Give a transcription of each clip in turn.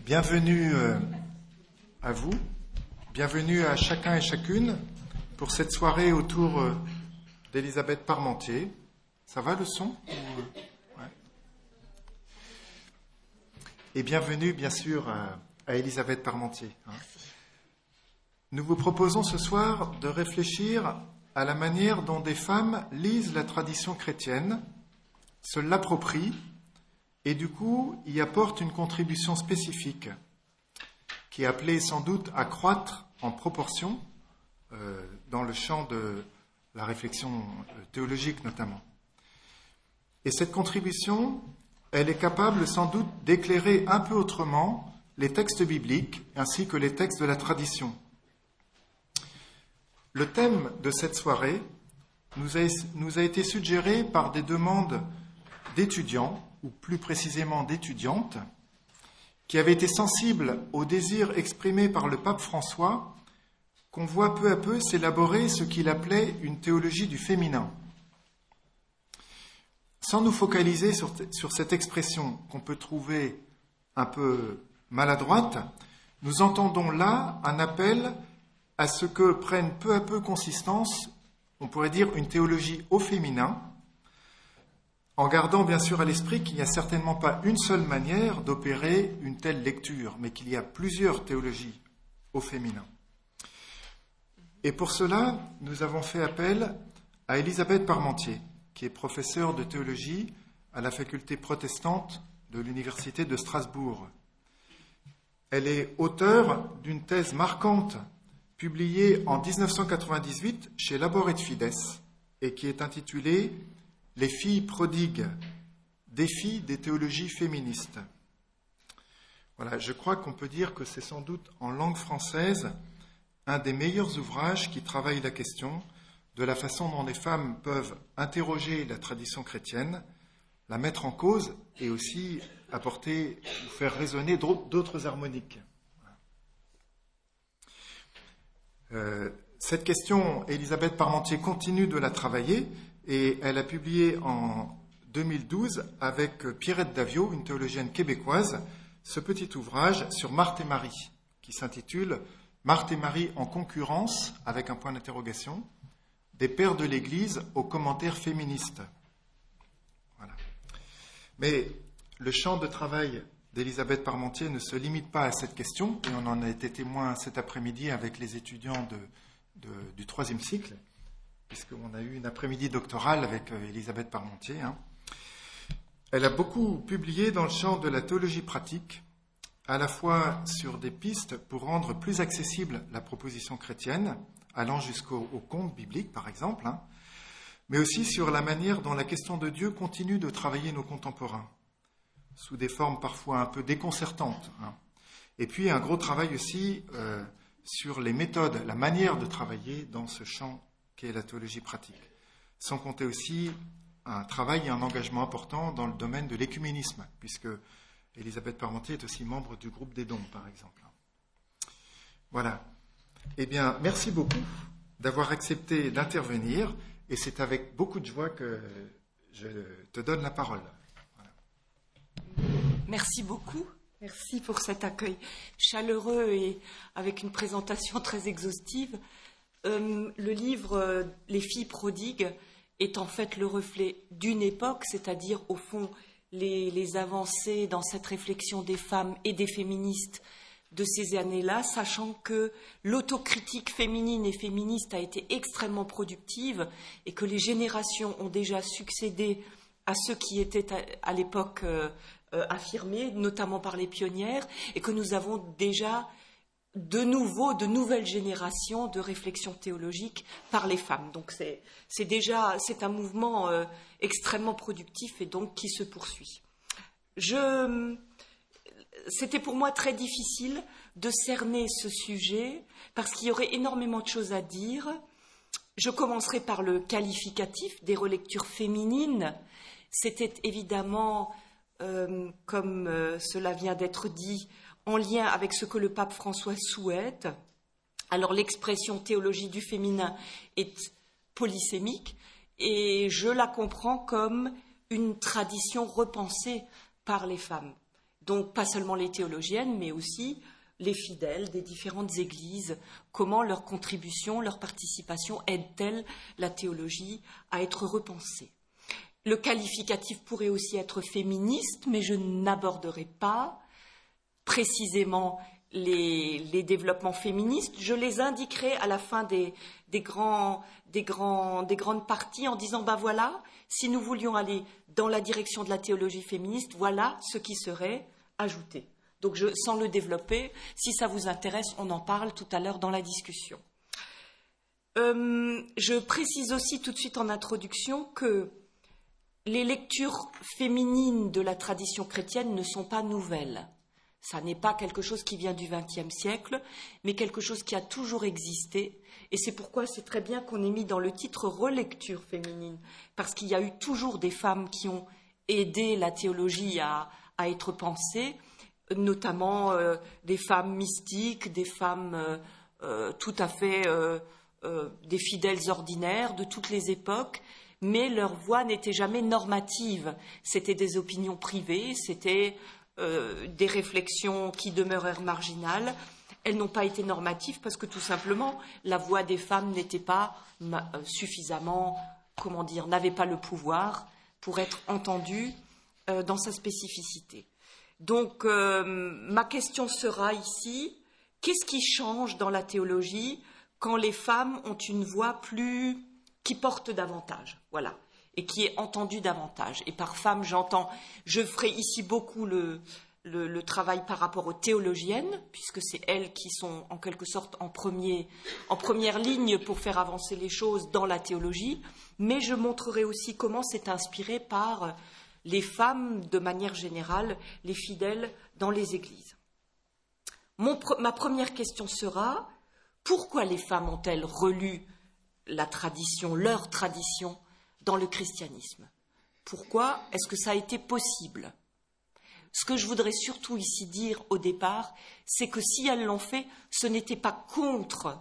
Bienvenue à vous, bienvenue à chacun et chacune pour cette soirée autour d'Elisabeth Parmentier. Ça va le son? Ouais. Et bienvenue bien sûr à Elisabeth Parmentier. Nous vous proposons ce soir de réfléchir à la manière dont des femmes lisent la tradition chrétienne, se l'approprient et du coup y apportent une contribution spécifique qui est appelée sans doute à croître en proportion dans le champ de la réflexion théologique notamment. Et cette contribution, elle est capable sans doute d'éclairer un peu autrement les textes bibliques ainsi que les textes de la tradition. Le thème de cette soirée nous a été suggéré par des demandes d'étudiants, ou plus précisément d'étudiantes, qui avaient été sensibles au désir exprimé par le pape François qu'on voit peu à peu s'élaborer ce qu'il appelait une théologie du féminin. Sans nous focaliser sur cette expression qu'on peut trouver un peu maladroite, nous entendons là un appel à ce que prenne peu à peu consistance, on pourrait dire, une théologie au féminin, en gardant bien sûr à l'esprit qu'il n'y a certainement pas une seule manière d'opérer une telle lecture, mais qu'il y a plusieurs théologies au féminin. Et pour cela, nous avons fait appel à Elisabeth Parmentier, qui est professeure de théologie à la faculté protestante de l'Université de Strasbourg. Elle est auteure d'une thèse marquante publiée en 1998 chez Labor et Fides et qui est intitulée « Les filles prodigues, défi des théologies féministes ». Voilà, je crois qu'on peut dire que c'est sans doute en langue française un des meilleurs ouvrages qui travaille la question de la façon dont les femmes peuvent interroger la tradition chrétienne, la mettre en cause et aussi apporter ou faire résonner d'autres harmoniques. Cette question, Elisabeth Parmentier continue de la travailler et elle a publié en 2012 avec Pierrette Daviau, une théologienne québécoise, ce petit ouvrage sur Marthe et Marie qui s'intitule « Marthe et Marie en concurrence » avec un point d'interrogation, des pères de l'Église aux commentaires féministes. Voilà. Mais le champ de travail d'Elisabeth Parmentier ne se limite pas à cette question, et on en a été témoin cet après-midi avec les étudiants du troisième cycle, puisqu'on a eu une après-midi doctorale avec Elisabeth Parmentier. Elle a beaucoup publié dans le champ de la théologie pratique, à la fois sur des pistes pour rendre plus accessible la proposition chrétienne, allant jusqu'au conte biblique, par exemple, mais aussi sur la manière dont la question de Dieu continue de travailler nos contemporains, sous des formes parfois un peu déconcertantes. Et puis un gros travail aussi sur les méthodes, la manière de travailler dans ce champ qu'est la théologie pratique. Sans compter aussi un travail et un engagement important dans le domaine de l'écuménisme, puisque Elisabeth Parmentier est aussi membre du groupe des dons, par exemple. Voilà. Eh bien, merci beaucoup d'avoir accepté d'intervenir, et c'est avec beaucoup de joie que je te donne la parole. Voilà. Merci beaucoup. Merci pour cet accueil chaleureux et avec une présentation très exhaustive. Le livre « Les filles prodigues » est en fait le reflet d'une époque, c'est-à-dire au fond les avancées dans cette réflexion des femmes et des féministes de ces années-là, sachant que l'autocritique féminine et féministe a été extrêmement productive et que les générations ont déjà succédé à ceux qui étaient à l'époque affirmés, notamment par les pionnières, et que nous avons déjà de nouvelles générations de réflexion théologique par les femmes. Donc c'est un mouvement extrêmement productif et donc qui se poursuit. C'était pour moi très difficile de cerner ce sujet parce qu'il y aurait énormément de choses à dire. Je commencerai par le qualificatif des relectures féminines. C'était évidemment, comme cela vient d'être dit, en lien avec ce que le pape François souhaite. Alors l'expression théologie du féminin est polysémique et je la comprends comme une tradition repensée par les femmes. Donc pas seulement les théologiennes, mais aussi les fidèles des différentes églises, comment leur contribution, leur participation aide-t-elle la théologie à être repensée. Le qualificatif pourrait aussi être féministe, mais je n'aborderai pas précisément les développements féministes. Je les indiquerai à la fin des grandes parties en disant, ben voilà, si nous voulions aller dans la direction de la théologie féministe, voilà ce qui serait ajouté. Donc, sans le développer, si ça vous intéresse, on en parle tout à l'heure dans la discussion. Je précise aussi tout de suite en introduction que les lectures féminines de la tradition chrétienne ne sont pas nouvelles. Ça n'est pas quelque chose qui vient du XXe siècle, mais quelque chose qui a toujours existé. Et c'est pourquoi c'est très bien qu'on ait mis dans le titre « Relecture féminine », parce qu'il y a eu toujours des femmes qui ont aidé la théologie à être pensée, notamment des femmes mystiques, des femmes tout à fait des fidèles ordinaires de toutes les époques, mais leur voix n'était jamais normative. C'était des opinions privées, c'était des réflexions qui demeurèrent marginales. Elles n'ont pas été normatives parce que tout simplement la voix des femmes n'était pas suffisamment, n'avait pas le pouvoir pour être entendue dans sa spécificité. Donc, ma question sera ici, qu'est-ce qui change dans la théologie quand les femmes ont une voix qui porte davantage, voilà, et qui est entendue davantage. Et par femme, je ferai ici beaucoup le travail par rapport aux théologiennes, puisque c'est elles qui sont en quelque sorte en première ligne pour faire avancer les choses dans la théologie, mais je montrerai aussi comment c'est inspiré par les femmes, de manière générale, les fidèles dans les églises. Ma première question sera, pourquoi les femmes ont-elles relu leur tradition, dans le christianisme? Pourquoi est-ce que ça a été possible? Ce que je voudrais surtout ici dire au départ, c'est que si elles l'ont fait, ce n'était pas contre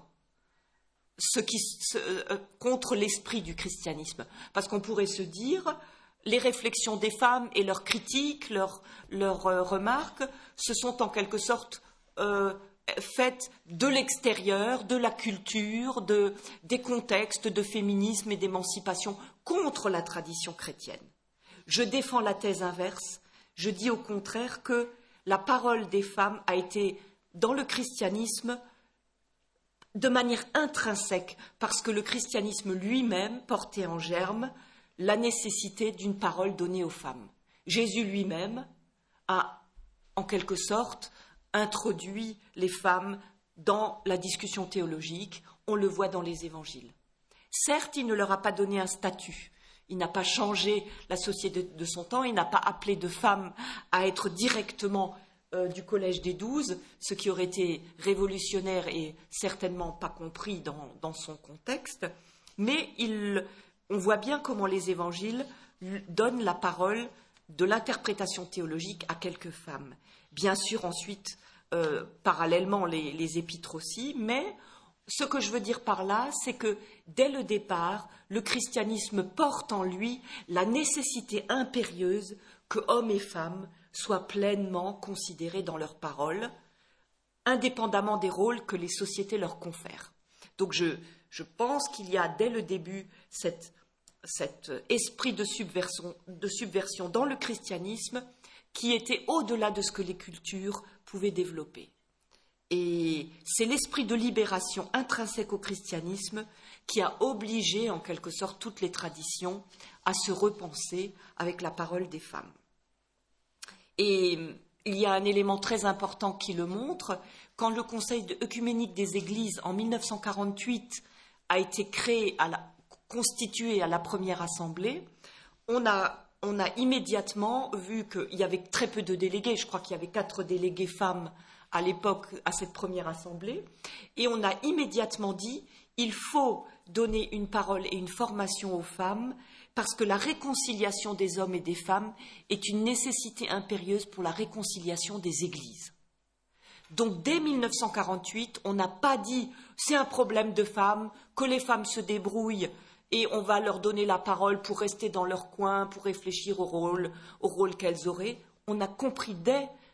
l'esprit du christianisme. Parce qu'on pourrait se dire, les réflexions des femmes et leurs critiques, leurs remarques, se sont en quelque sorte faites de l'extérieur, de la culture, des contextes de féminisme et d'émancipation contre la tradition chrétienne. Je défends la thèse inverse. Je dis au contraire que la parole des femmes a été, dans le christianisme, de manière intrinsèque, parce que le christianisme lui-même portait en germe la nécessité d'une parole donnée aux femmes. Jésus lui-même a, en quelque sorte, introduit les femmes dans la discussion théologique. On le voit dans les évangiles. Certes, il ne leur a pas donné un statut. Il n'a pas changé la société de son temps. Il n'a pas appelé de femmes à être directement du collège des 12, ce qui aurait été révolutionnaire et certainement pas compris dans son contexte. Mais on voit bien comment les évangiles donnent la parole de l'interprétation théologique à quelques femmes. Bien sûr, ensuite, parallèlement, les épîtres aussi, mais ce que je veux dire par là, c'est que dès le départ, le christianisme porte en lui la nécessité impérieuse que hommes et femmes soient pleinement considérés dans leurs paroles, indépendamment des rôles que les sociétés leur confèrent. Donc je pense qu'il y a dès le début cet esprit de subversion dans le christianisme qui était au-delà de ce que les cultures pouvaient développer. Et c'est l'esprit de libération intrinsèque au christianisme qui a obligé, en quelque sorte, toutes les traditions à se repenser avec la parole des femmes. Et il y a un élément très important qui le montre. Quand le Conseil œcuménique des Églises, en 1948, a été constitué à la première assemblée, on a immédiatement vu qu'il y avait très peu de délégués. Je crois qu'il y avait 4 délégués femmes à l'époque, à cette première assemblée, et on a immédiatement dit il faut donner une parole et une formation aux femmes parce que la réconciliation des hommes et des femmes est une nécessité impérieuse pour la réconciliation des églises. Donc dès 1948, on n'a pas dit c'est un problème de femmes, que les femmes se débrouillent et on va leur donner la parole pour rester dans leur coin, pour réfléchir au rôle qu'elles auraient. On a compris dès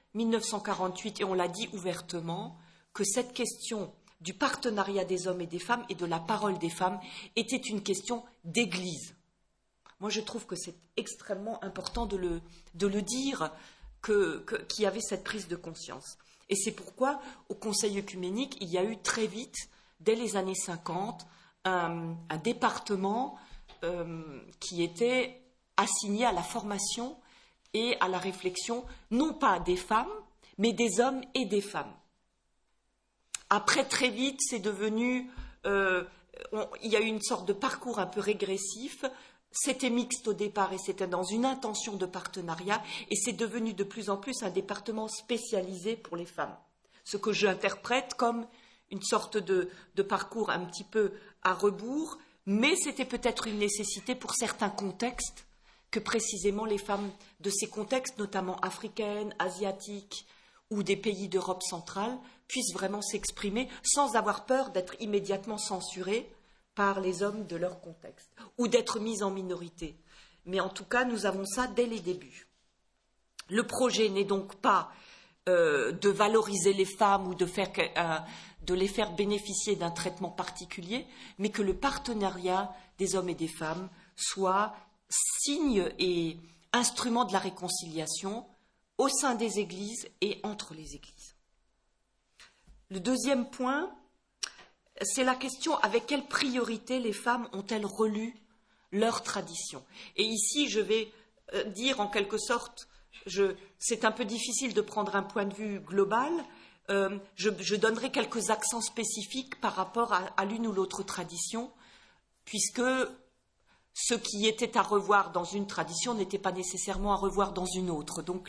1948, et on l'a dit ouvertement, que cette question du partenariat des hommes et des femmes et de la parole des femmes était une question d'Église. Moi, je trouve que c'est extrêmement important de le dire, qu'il y avait cette prise de conscience. Et c'est pourquoi, au Conseil œcuménique, il y a eu très vite, dès les années 50, un département qui était assigné à la formation et à la réflexion, non pas des femmes, mais des hommes et des femmes. Après, très vite, c'est devenu... il y a eu une sorte de parcours un peu régressif. C'était mixte au départ et c'était dans une intention de partenariat. Et c'est devenu de plus en plus un département spécialisé pour les femmes. Ce que j'interprète comme une sorte de parcours un petit peu à rebours. Mais c'était peut-être une nécessité pour certains contextes que précisément les femmes de ces contextes, notamment africaines, asiatiques ou des pays d'Europe centrale, puissent vraiment s'exprimer sans avoir peur d'être immédiatement censurées par les hommes de leur contexte ou d'être mises en minorité. Mais en tout cas, nous avons ça dès les débuts. Le projet n'est donc pas de valoriser les femmes ou de les faire bénéficier d'un traitement particulier, mais que le partenariat des hommes et des femmes soit signe et instrument de la réconciliation au sein des églises et entre les églises. Le deuxième point, c'est la question avec quelle priorité les femmes ont-elles relu leur tradition. Et ici, je vais dire en quelque sorte, c'est un peu difficile de prendre un point de vue global, je donnerai quelques accents spécifiques par rapport à l'une ou l'autre tradition, puisque ce qui était à revoir dans une tradition n'était pas nécessairement à revoir dans une autre. Donc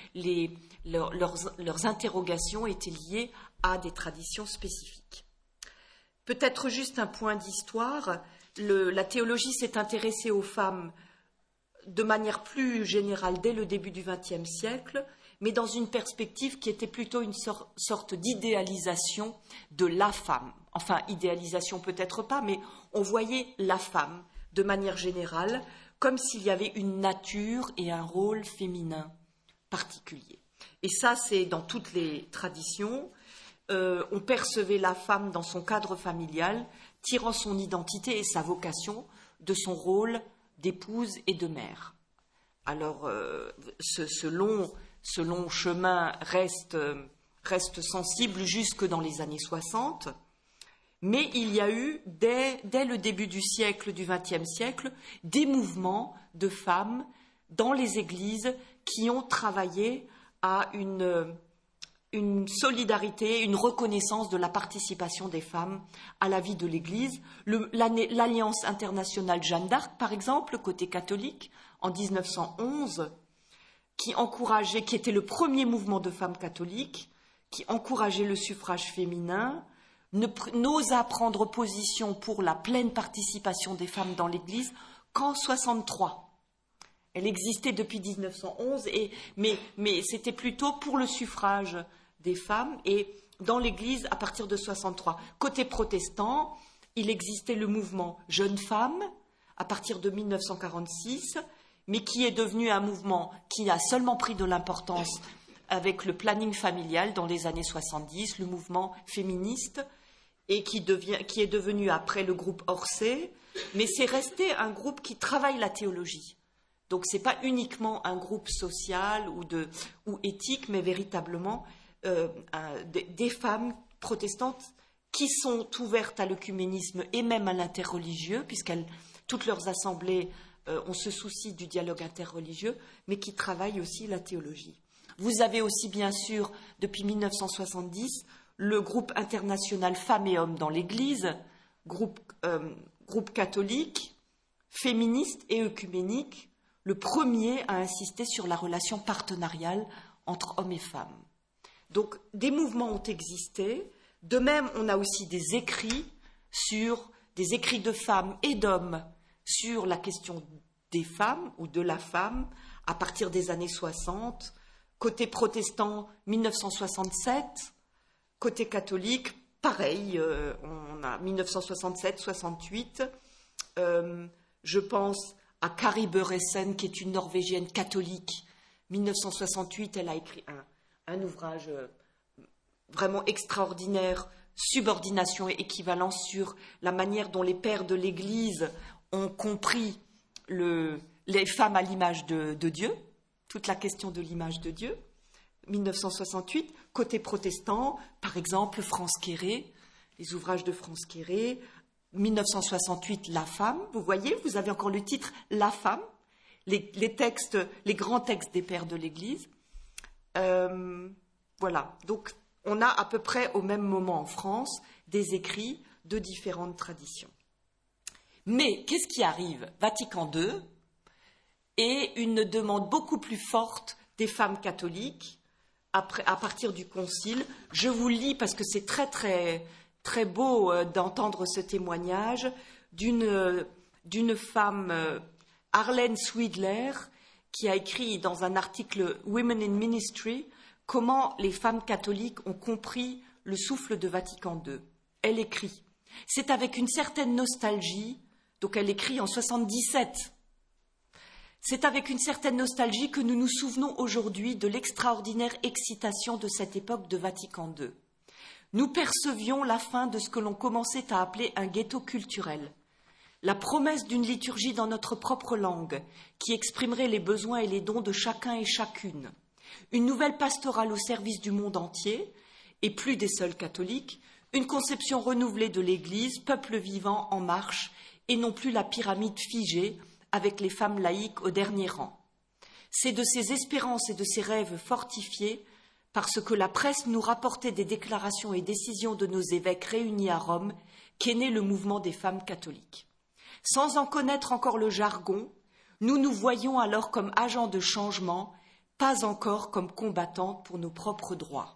leurs interrogations étaient liées à des traditions spécifiques. Peut-être juste un point d'histoire. La théologie s'est intéressée aux femmes de manière plus générale dès le début du XXe siècle, mais dans une perspective qui était plutôt une sorte d'idéalisation de la femme. Enfin, idéalisation peut-être pas, mais on voyait la femme de manière générale, comme s'il y avait une nature et un rôle féminin particulier. Et ça, c'est dans toutes les traditions. On percevait la femme dans son cadre familial, tirant son identité et sa vocation de son rôle d'épouse et de mère. Alors, ce long chemin reste sensible jusque dans les années 60. Mais il y a eu, dès le début du XXe siècle, des mouvements de femmes dans les églises qui ont travaillé à une solidarité, une reconnaissance de la participation des femmes à la vie de l'Église. L'Alliance internationale Jeanne d'Arc, par exemple, côté catholique, en 1911, qui était le premier mouvement de femmes catholiques, qui encourageait le suffrage féminin, n'osa prendre position pour la pleine participation des femmes dans l'Église qu'en 1963. Elle existait depuis 1911, mais c'était plutôt pour le suffrage des femmes et dans l'Église à partir de 1963. Côté protestant, il existait le mouvement Jeunes Femmes à partir de 1946, mais qui est devenu un mouvement qui a seulement pris de l'importance avec le planning familial dans les années 70, le mouvement féministe, et qui est devenu après le groupe Orsay, mais c'est resté un groupe qui travaille la théologie. Donc ce n'est pas uniquement un groupe social ou éthique, mais véritablement des femmes protestantes qui sont ouvertes à l'œcuménisme et même à l'interreligieux, toutes leurs assemblées ont ce souci du dialogue interreligieux, mais qui travaillent aussi la théologie. Vous avez aussi, bien sûr, depuis 1970, le groupe international Femmes et Hommes dans l'Église, groupe catholique, féministe et œcuménique, le premier à insister sur la relation partenariale entre hommes et femmes. Donc, des mouvements ont existé. De même, on a aussi des écrits de femmes et d'hommes sur la question des femmes ou de la femme à partir des années 60. Côté protestant, 1967. Côté catholique, pareil, on a 1967-68. Je pense à Kari Børresen, qui est une Norvégienne catholique. 1968, elle a écrit un ouvrage vraiment extraordinaire, Subordination et équivalence, sur la manière dont les pères de l'Église ont compris les femmes à l'image de Dieu, toute la question de l'image de Dieu, 1968. Côté protestant, par exemple, France Quéré, les ouvrages de France Quéré, 1968, La femme, vous voyez, vous avez encore le titre La femme, les grands textes des pères de l'Église. Voilà, donc on a à peu près au même moment en France des écrits de différentes traditions. Mais qu'est-ce qui arrive? Vatican II et une demande beaucoup plus forte des femmes catholiques à partir du Concile. Je vous lis parce que c'est très très très beau d'entendre ce témoignage d'une femme, Arlène Swidler, qui a écrit dans un article Women in Ministry comment les femmes catholiques ont compris le souffle de Vatican II. Elle écrit « C'est avec une certaine nostalgie », donc elle écrit en 77, « C'est avec une certaine nostalgie que nous nous souvenons aujourd'hui de l'extraordinaire excitation de cette époque de Vatican II. Nous percevions la fin de ce que l'on commençait à appeler un ghetto culturel, la promesse d'une liturgie dans notre propre langue qui exprimerait les besoins et les dons de chacun et chacune, une nouvelle pastorale au service du monde entier et plus des seuls catholiques, une conception renouvelée de l'Église, peuple vivant en marche et non plus la pyramide figée avec les femmes laïques au dernier rang. C'est de ces espérances et de ces rêves fortifiés parce que la presse nous rapportait des déclarations et décisions de nos évêques réunis à Rome qu'est né le mouvement des femmes catholiques. Sans en connaître encore le jargon, nous nous voyons alors comme agents de changement, pas encore comme combattantes pour nos propres droits.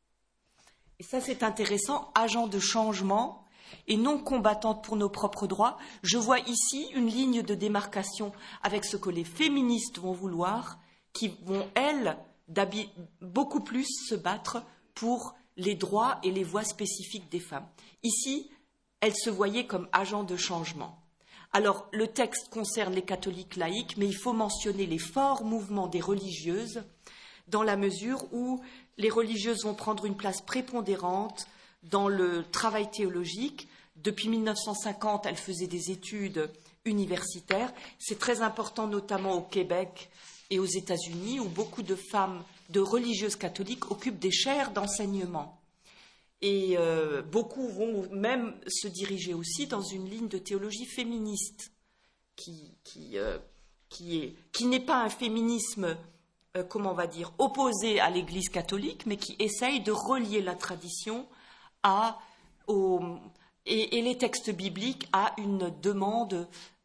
Et ça, c'est intéressant, agents de changement et non combattantes pour nos propres droits. Je vois ici une ligne de démarcation avec ce que les féministes vont vouloir, qui vont, elles, beaucoup plus se battre pour les droits et les voix spécifiques des femmes. Ici, elles se voyaient comme agents de changement. Alors, le texte concerne les catholiques laïques, mais il faut mentionner les forts mouvements des religieuses, dans la mesure où les religieuses vont prendre une place prépondérante dans le travail théologique. Depuis 1950, elles faisaient des études universitaires. C'est très important, notamment au Québec et aux États-Unis, où beaucoup de femmes, de religieuses catholiques, occupent des chaires d'enseignement. Et beaucoup vont même se diriger aussi dans une ligne de théologie féministe, qui n'est pas un féminisme, comment on va dire, opposé à l'Église catholique, mais qui essaye de relier la tradition et les textes bibliques à une demande,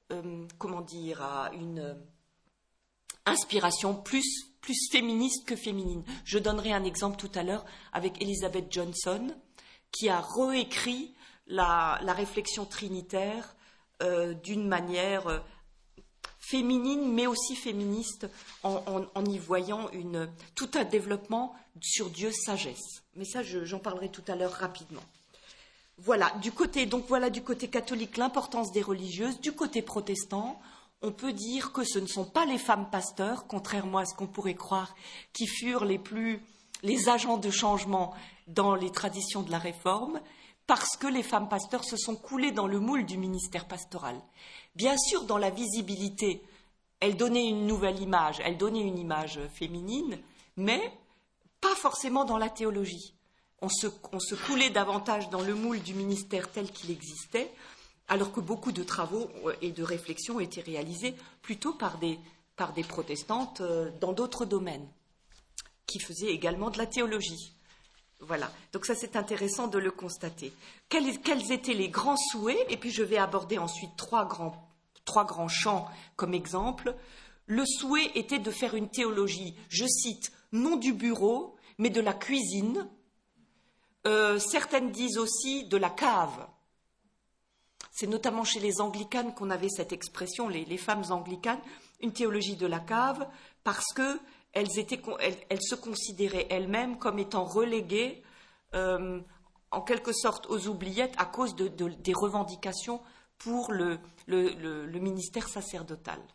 à une inspiration plus féministe que féminine. Je donnerai un exemple tout à l'heure avec Elizabeth Johnson, qui a réécrit la réflexion trinitaire d'une manière féminine, mais aussi féministe, en y voyant tout un développement sur Dieu sagesse. Mais ça, j'en parlerai tout à l'heure rapidement. Voilà du côté catholique, l'importance des religieuses. Du côté protestant, on peut dire que ce ne sont pas les femmes pasteurs, contrairement à ce qu'on pourrait croire, qui furent les agents de changement dans les traditions de la Réforme, parce que les femmes pasteurs se sont coulées dans le moule du ministère pastoral. Bien sûr, dans la visibilité, elles donnaient une nouvelle image, elles donnaient une image féminine, mais pas forcément dans la théologie. On se coulait davantage dans le moule du ministère tel qu'il existait, alors que beaucoup de travaux et de réflexions étaient réalisés plutôt par des protestantes dans d'autres domaines, qui faisaient également de la théologie. Voilà, donc ça c'est intéressant de le constater. Quels étaient les grands souhaits? Et puis je vais aborder ensuite trois grands champs comme exemple. Le souhait était de faire une théologie, je cite, non du bureau, mais de la cuisine. Certaines disent aussi de la cave. C'est notamment chez les anglicanes qu'on avait cette expression, les femmes anglicanes, une théologie de la cave, parce que elles se considéraient elles-mêmes comme étant reléguées en quelque sorte aux oubliettes à cause des revendications pour le ministère sacerdotal.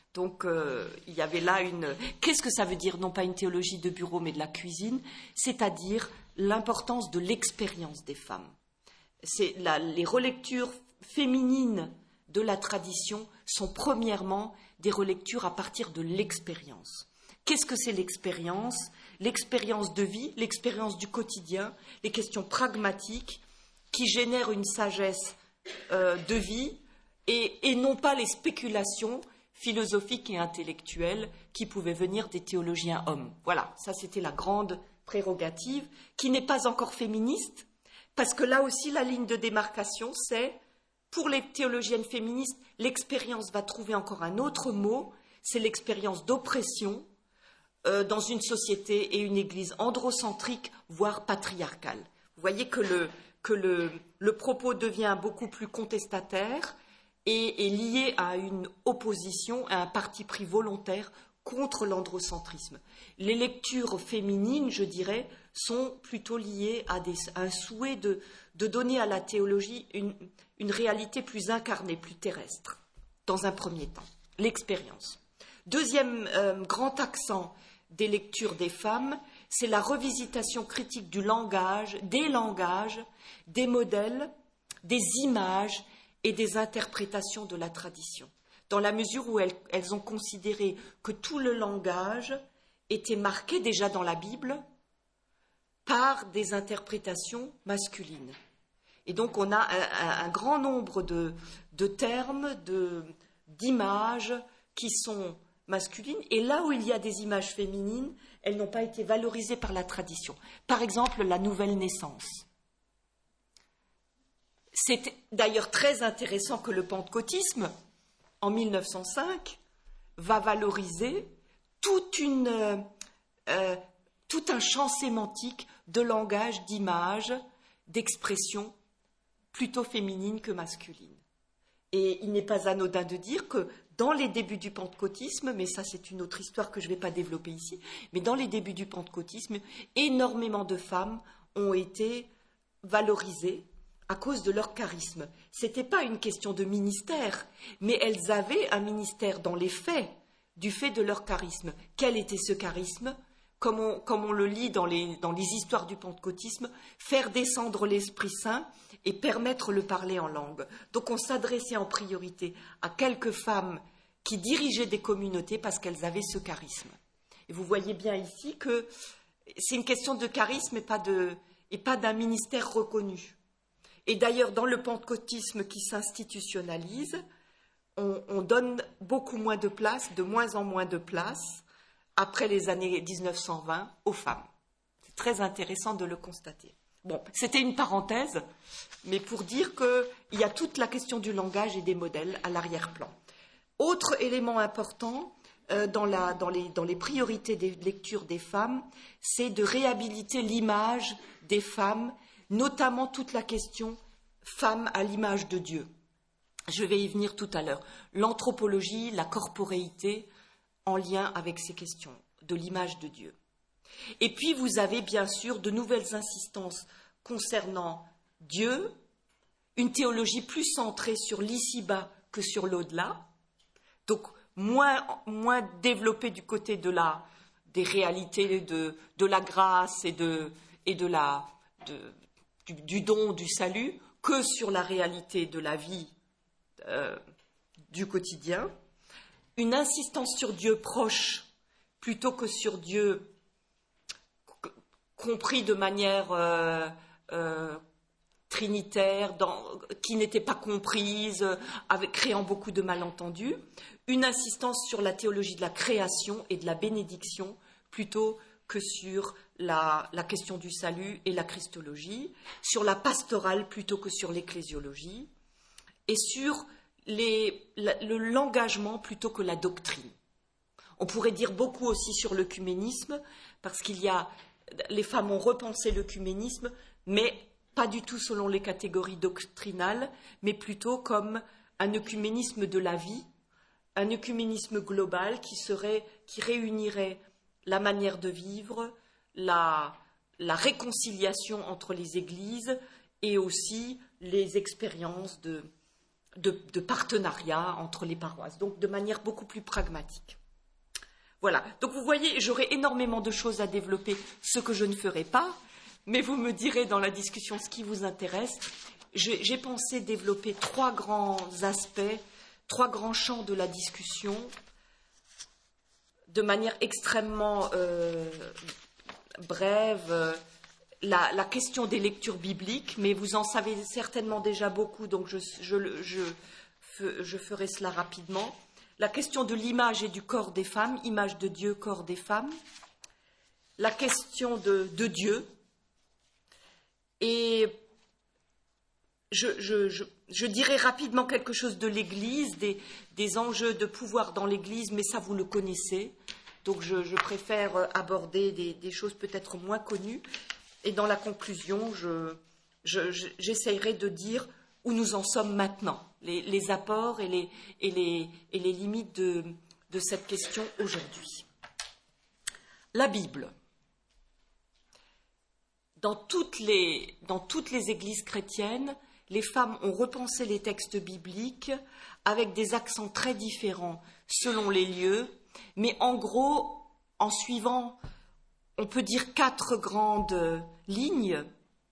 Donc, il y avait là une... Qu'est-ce que ça veut dire, non pas une théologie de bureau, mais de la cuisine? C'est-à-dire l'importance de l'expérience des femmes. Les relectures féminines de la tradition sont premièrement des relectures à partir de l'expérience. Qu'est-ce que c'est l'expérience? L'expérience de vie, l'expérience du quotidien, les questions pragmatiques qui génèrent une sagesse de vie et non pas les spéculations philosophiques et intellectuelles qui pouvaient venir des théologiens hommes. Voilà, ça c'était la grande prérogative qui n'est pas encore féministe, parce que là aussi la ligne de démarcation c'est, pour les théologiennes féministes, l'expérience va trouver encore un autre mot, c'est l'expérience d'oppression dans une société et une église androcentrique, voire patriarcale. Vous voyez que le propos devient beaucoup plus contestataire et est lié à une opposition, à un parti pris volontaire contre l'androcentrisme. Les lectures féminines, je dirais, sont plutôt liées à un souhait de donner à la théologie une réalité plus incarnée, plus terrestre, dans un premier temps, l'expérience. Deuxième grand accent des lectures des femmes, c'est la revisitation critique du langage, des modèles, des images et des interprétations de la tradition, dans la mesure où elles ont considéré que tout le langage était marqué déjà dans la Bible par des interprétations masculines. Et donc on a un grand nombre de termes, d'images qui sont masculines, et là où il y a des images féminines, elles n'ont pas été valorisées par la tradition. Par exemple, la nouvelle naissance. C'est d'ailleurs très intéressant que le pentecôtisme, en 1905, va valoriser tout un champ sémantique de langage, d'image, d'expression plutôt féminine que masculine. Et il n'est pas anodin de dire que dans les débuts du pentecôtisme, mais ça c'est une autre histoire que je ne vais pas développer ici, mais dans les débuts du pentecôtisme, énormément de femmes ont été valorisées à cause de leur charisme. Ce n'était pas une question de ministère, mais elles avaient un ministère dans les faits, du fait de leur charisme. Quel était ce charisme ? Comme on le lit dans les histoires du pentecôtisme, faire descendre l'Esprit Saint et permettre le parler en langue. Donc on s'adressait en priorité à quelques femmes qui dirigeaient des communautés parce qu'elles avaient ce charisme. Et vous voyez bien ici que c'est une question de charisme et pas d'un ministère reconnu. Et d'ailleurs, dans le pentecôtisme qui s'institutionnalise, on donne beaucoup moins de place, de moins en moins de place, après les années 1920, aux femmes. C'est très intéressant de le constater. Bon, c'était une parenthèse, mais pour dire qu'il y a toute la question du langage et des modèles à l'arrière-plan. Autre élément important dans les priorités des lectures des femmes, c'est de réhabiliter l'image des femmes, notamment toute la question femme à l'image de Dieu. Je vais y venir tout à l'heure. L'anthropologie, la corporéité, en lien avec ces questions de l'image de Dieu. Et puis vous avez bien sûr de nouvelles insistances concernant Dieu, une théologie plus centrée sur l'ici-bas que sur l'au-delà, donc moins développée du côté des réalités de la grâce et du don, du salut, que sur la réalité de la vie du quotidien. Une insistance sur Dieu proche plutôt que sur Dieu compris de manière trinitaire, qui n'était pas comprise, créant beaucoup de malentendus. Une insistance sur la théologie de la création et de la bénédiction plutôt que sur la question du salut et la christologie, sur la pastorale plutôt que sur l'ecclésiologie, et sur l'engagement plutôt que la doctrine. On pourrait dire beaucoup aussi sur l'œcuménisme, parce les femmes ont repensé l'œcuménisme, mais pas du tout selon les catégories doctrinales, mais plutôt comme un œcuménisme de la vie, un œcuménisme global qui réunirait la manière de vivre, la réconciliation entre les églises et aussi les expériences de partenariat entre les paroisses, donc de manière beaucoup plus pragmatique. Voilà, donc vous voyez, j'aurai énormément de choses à développer, ce que je ne ferai pas, mais vous me direz dans la discussion ce qui vous intéresse. J'ai pensé développer 3 grands aspects, 3 grands champs de la discussion, de manière extrêmement brève. La question des lectures bibliques, mais vous en savez certainement déjà beaucoup, donc je ferai cela rapidement. La question de l'image et du corps des femmes, image de Dieu, corps des femmes. La question de Dieu. Et je dirai rapidement quelque chose de l'Église, des enjeux de pouvoir dans l'Église, mais ça vous le connaissez. Donc je préfère aborder des choses peut-être moins connues. Et dans la conclusion, j'essayerai de dire où nous en sommes maintenant, les apports et les limites de cette question aujourd'hui. La Bible. Dans toutes les églises chrétiennes, les femmes ont repensé les textes bibliques avec des accents très différents selon les lieux, mais en gros, en suivant, on peut dire 4 grandes lignes.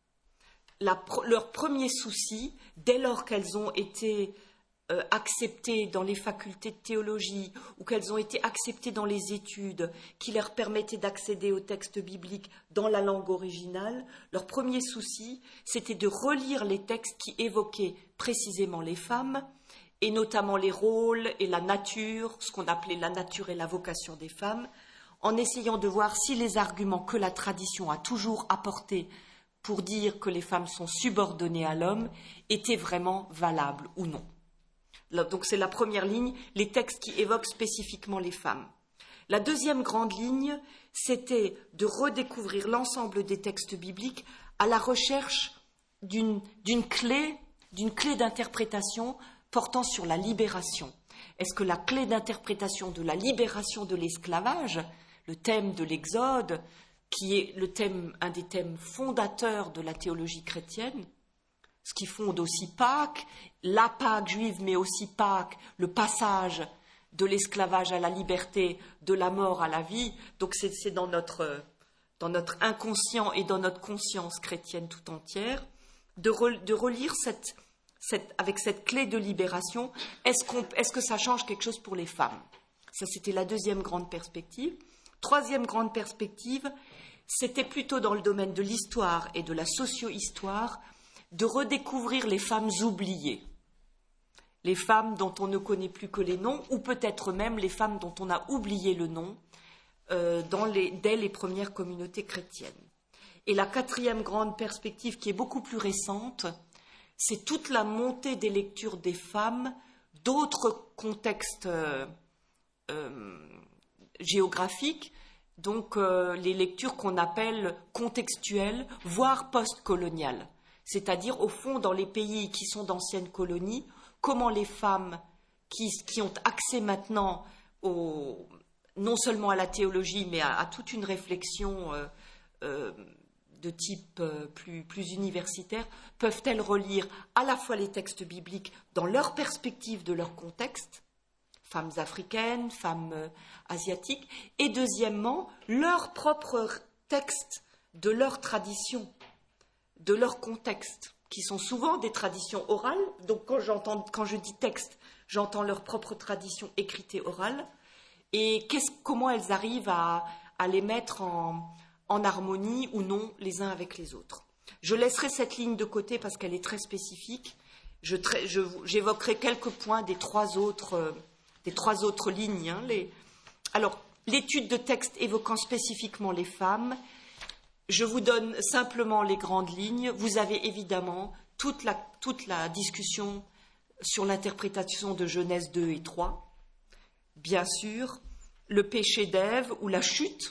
Leur premier souci, dès lors qu'elles ont été acceptées dans les facultés de théologie ou qu'elles ont été acceptées dans les études qui leur permettaient d'accéder aux textes bibliques dans la langue originale, leur premier souci, c'était de relire les textes qui évoquaient précisément les femmes, et notamment les rôles et la nature, ce qu'on appelait la nature et la vocation des femmes, en essayant de voir si les arguments que la tradition a toujours apportés pour dire que les femmes sont subordonnées à l'homme étaient vraiment valables ou non. Donc c'est la première ligne, les textes qui évoquent spécifiquement les femmes. La deuxième grande ligne, c'était de redécouvrir l'ensemble des textes bibliques à la recherche d'une clé d'interprétation portant sur la libération. Est-ce que la clé d'interprétation de la libération de l'esclavage, le thème de l'Exode, qui est un des thèmes fondateurs de la théologie chrétienne, ce qui fonde aussi Pâques, la Pâque juive, mais aussi Pâques, le passage de l'esclavage à la liberté, de la mort à la vie. Donc c'est dans notre inconscient et dans notre conscience chrétienne tout entière, de relire avec cette clé de libération, est-ce que ça change quelque chose pour les femmes? Ça, c'était la deuxième grande perspective. Troisième grande perspective, c'était plutôt dans le domaine de l'histoire et de la socio-histoire, de redécouvrir les femmes oubliées, les femmes dont on ne connaît plus que les noms, ou peut-être même les femmes dont on a oublié le nom dès les premières communautés chrétiennes. Et la quatrième grande perspective, qui est beaucoup plus récente, c'est toute la montée des lectures des femmes d'autres contextes géographiques, donc les lectures qu'on appelle contextuelles, voire post-coloniales. C'est-à-dire, au fond, dans les pays qui sont d'anciennes colonies, comment les femmes qui ont accès maintenant non seulement à la théologie, mais à toute une réflexion de type plus universitaire, peuvent-elles relire à la fois les textes bibliques dans leur perspective de leur contexte, femmes africaines, femmes asiatiques, et deuxièmement, leurs propres textes de leur tradition, de leur contexte, qui sont souvent des traditions orales. Donc quand je dis texte, j'entends leur propre tradition écrite et orale, et comment elles arrivent à les mettre en harmonie ou non les uns avec les autres. Je laisserai cette ligne de côté parce qu'elle est très spécifique. J'évoquerai quelques points des trois autres lignes. Alors, l'étude de textes évoquant spécifiquement les femmes, je vous donne simplement les grandes lignes. Vous avez évidemment toute la discussion sur l'interprétation de Genèse 2 et 3. Bien sûr, le péché d'Ève ou la chute,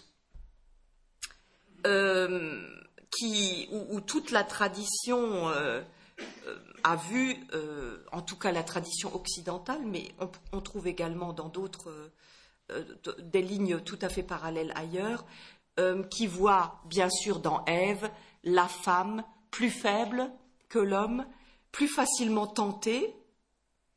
où toute la tradition a vu, en tout cas la tradition occidentale, mais on trouve également dans d'autres des lignes tout à fait parallèles ailleurs, qui voit bien sûr dans Ève la femme plus faible que l'homme, plus facilement tentée,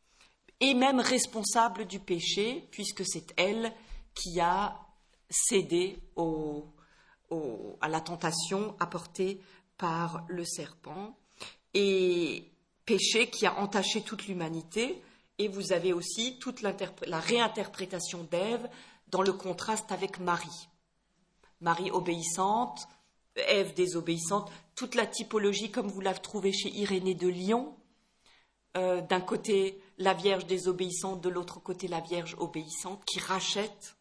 et même responsable du péché, puisque c'est elle qui a cédé à la tentation apportée par le serpent, et péché qui a entaché toute l'humanité. Et vous avez aussi toute la réinterprétation d'Ève dans le contraste avec Marie. Marie obéissante, Ève désobéissante, toute la typologie comme vous la trouvez chez Irénée de Lyon. D'un côté, la Vierge désobéissante, de l'autre côté, la Vierge obéissante, qui rachète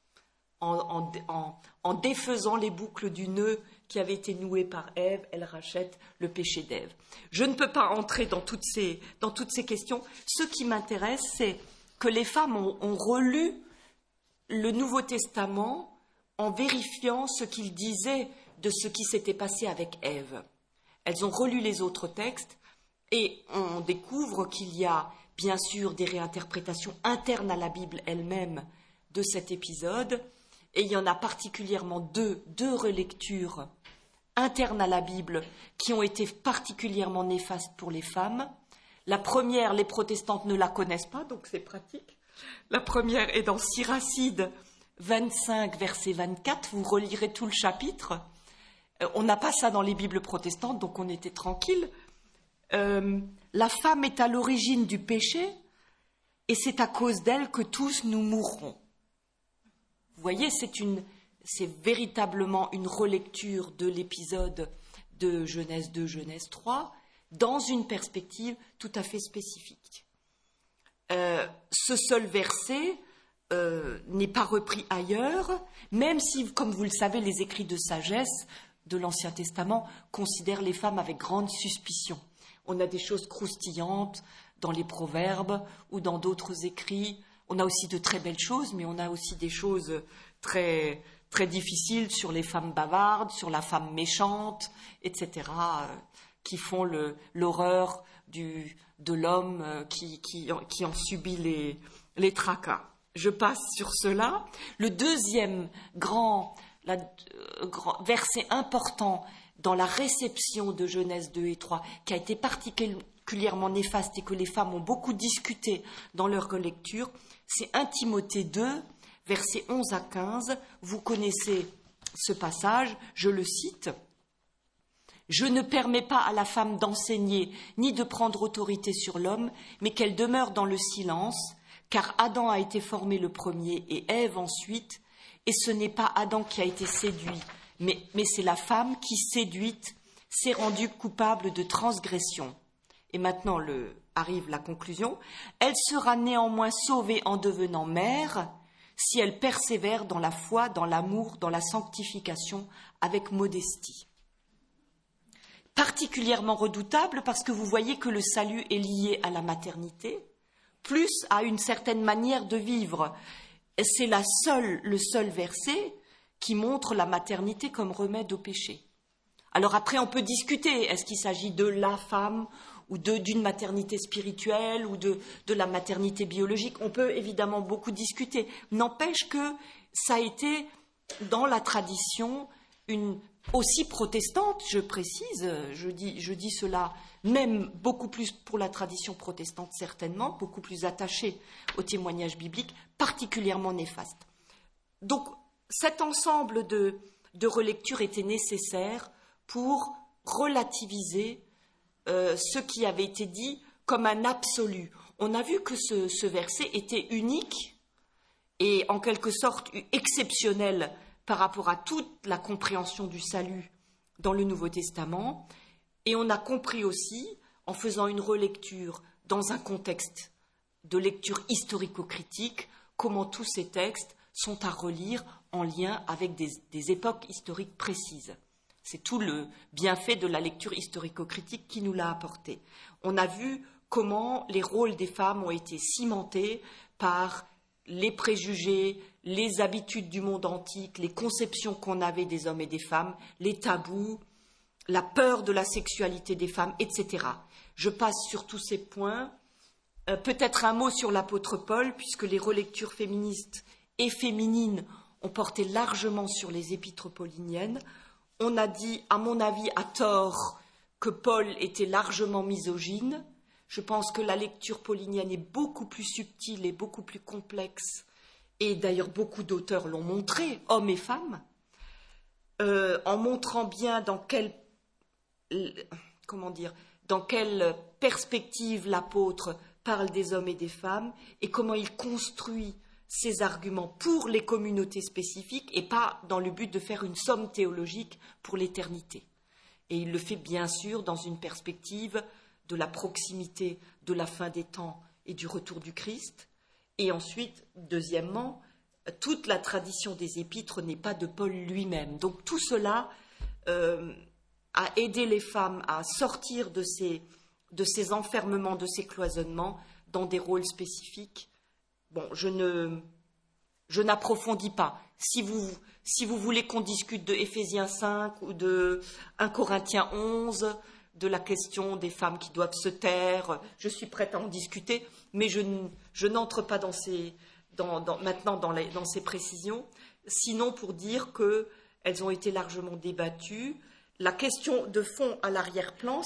en défaisant les boucles du nœud qui avait été noué par Ève, elle rachète le péché d'Ève. Je ne peux pas entrer dans toutes ces questions. Ce qui m'intéresse, c'est que les femmes ont relu le Nouveau Testament en vérifiant ce qu'il disait de ce qui s'était passé avec Ève. Elles ont relu les autres textes et on découvre qu'il y a bien sûr des réinterprétations internes à la Bible elle-même de cet épisode, et il y en a particulièrement deux relectures internes à la Bible qui ont été particulièrement néfastes pour les femmes. La première, les protestantes ne la connaissent pas, donc c'est pratique. La première est dans Siracide 25, verset 24. Vous relirez tout le chapitre. On n'a pas ça dans les Bibles protestantes, donc on était tranquille. La femme est à l'origine du péché, et c'est à cause d'elle que tous nous mourrons. Vous voyez, c'est véritablement une relecture de l'épisode de Genèse 2, Genèse 3, dans une perspective tout à fait spécifique. Ce seul verset n'est pas repris ailleurs, même si, comme vous le savez, les écrits de sagesse de l'Ancien Testament considèrent les femmes avec grande suspicion. On a des choses croustillantes dans les Proverbes ou dans d'autres écrits. On a aussi de très belles choses, mais on a aussi des choses très, très difficiles sur les femmes bavardes, sur la femme méchante, etc., qui font l'horreur de l'homme qui en subit les tracas. Je passe sur cela. Le deuxième grand verset important dans la réception de Genèse 2 et 3, qui a été particulièrement néfaste et que les femmes ont beaucoup discuté dans leur relecture, c'est 1 Timothée 2, versets 11 à 15. Vous connaissez ce passage, je le cite. « Je ne permets pas à la femme d'enseigner ni de prendre autorité sur l'homme, mais qu'elle demeure dans le silence, car Adam a été formé le premier et Ève ensuite, et ce n'est pas Adam qui a été séduit, mais c'est la femme qui, séduite, s'est rendue coupable de transgression. » Et maintenant arrive la conclusion. « Elle sera néanmoins sauvée en devenant mère, si elle persévère dans la foi, dans l'amour, dans la sanctification, avec modestie. » Particulièrement redoutable parce que vous voyez que le salut est lié à la maternité, plus à une certaine manière de vivre. C'est le seul verset qui montre la maternité comme remède au péché. Alors après, on peut discuter. Est-ce qu'il s'agit de la femme ou d'une maternité spirituelle ou de la maternité biologique? On peut évidemment beaucoup discuter. N'empêche que ça a été, dans la tradition, aussi protestante, je précise, je dis cela même beaucoup plus pour la tradition protestante certainement, beaucoup plus attachée au témoignage biblique, particulièrement néfaste. Donc cet ensemble de relectures était nécessaire pour relativiser ce qui avait été dit comme un absolu. On a vu que ce verset était unique et en quelque sorte exceptionnel par rapport à toute la compréhension du salut dans le Nouveau Testament. Et on a compris aussi, en faisant une relecture dans un contexte de lecture historico-critique, comment tous ces textes sont à relire en lien avec des époques historiques précises. C'est tout le bienfait de la lecture historico-critique qui nous l'a apporté. On a vu comment les rôles des femmes ont été cimentés par les préjugés, les habitudes du monde antique, les conceptions qu'on avait des hommes et des femmes, les tabous, la peur de la sexualité des femmes, etc. Je passe sur tous ces points. Peut-être un mot sur l'apôtre Paul, puisque les relectures féministes et féminines ont porté largement sur les épîtres pauliniennes. On a dit, à mon avis, à tort, que Paul était largement misogyne. Je pense que la lecture paulinienne est beaucoup plus subtile et beaucoup plus complexe. Et d'ailleurs, beaucoup d'auteurs l'ont montré, hommes et femmes, en montrant bien dans quelle perspective l'apôtre parle des hommes et des femmes et comment il construit ses arguments pour les communautés spécifiques et pas dans le but de faire une somme théologique pour l'éternité. Et il le fait bien sûr dans une perspective de la proximité de la fin des temps et du retour du Christ. Et ensuite, deuxièmement, toute la tradition des épîtres n'est pas de Paul lui-même. Donc tout cela a aidé les femmes à sortir de ces enfermements, de ces cloisonnements dans des rôles spécifiques. Bon, je n'approfondis pas. Si vous voulez qu'on discute de Éphésiens 5 ou de 1 Corinthiens 11, de la question des femmes qui doivent se taire, je suis prête à en discuter, mais je n'entre pas maintenant dans ces précisions, sinon pour dire qu'elles ont été largement débattues. La question de fond à l'arrière-plan,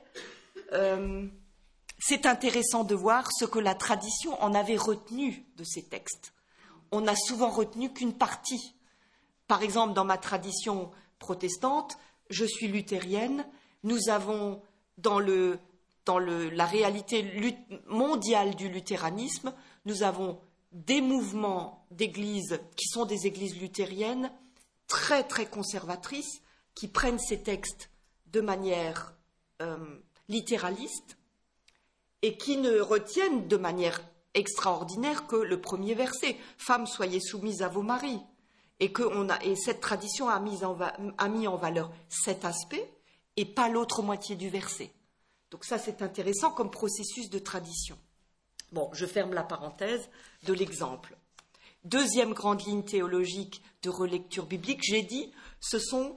c'est intéressant de voir ce que la tradition en avait retenu de ces textes. On n'a souvent retenu qu'une partie. Par exemple, dans ma tradition protestante, je suis luthérienne, nous avons dans la réalité mondiale du luthéranisme, nous avons des mouvements d'églises qui sont des églises luthériennes très très conservatrices, qui prennent ces textes de manière littéraliste et qui ne retiennent de manière extraordinaire que le premier verset « Femmes, soyez soumises à vos maris ». Et cette tradition a mis en valeur cet aspect et pas l'autre moitié du verset. Donc ça, c'est intéressant comme processus de tradition. Bon, je ferme la parenthèse de l'exemple. Deuxième grande ligne théologique de relecture biblique, j'ai dit, ce sont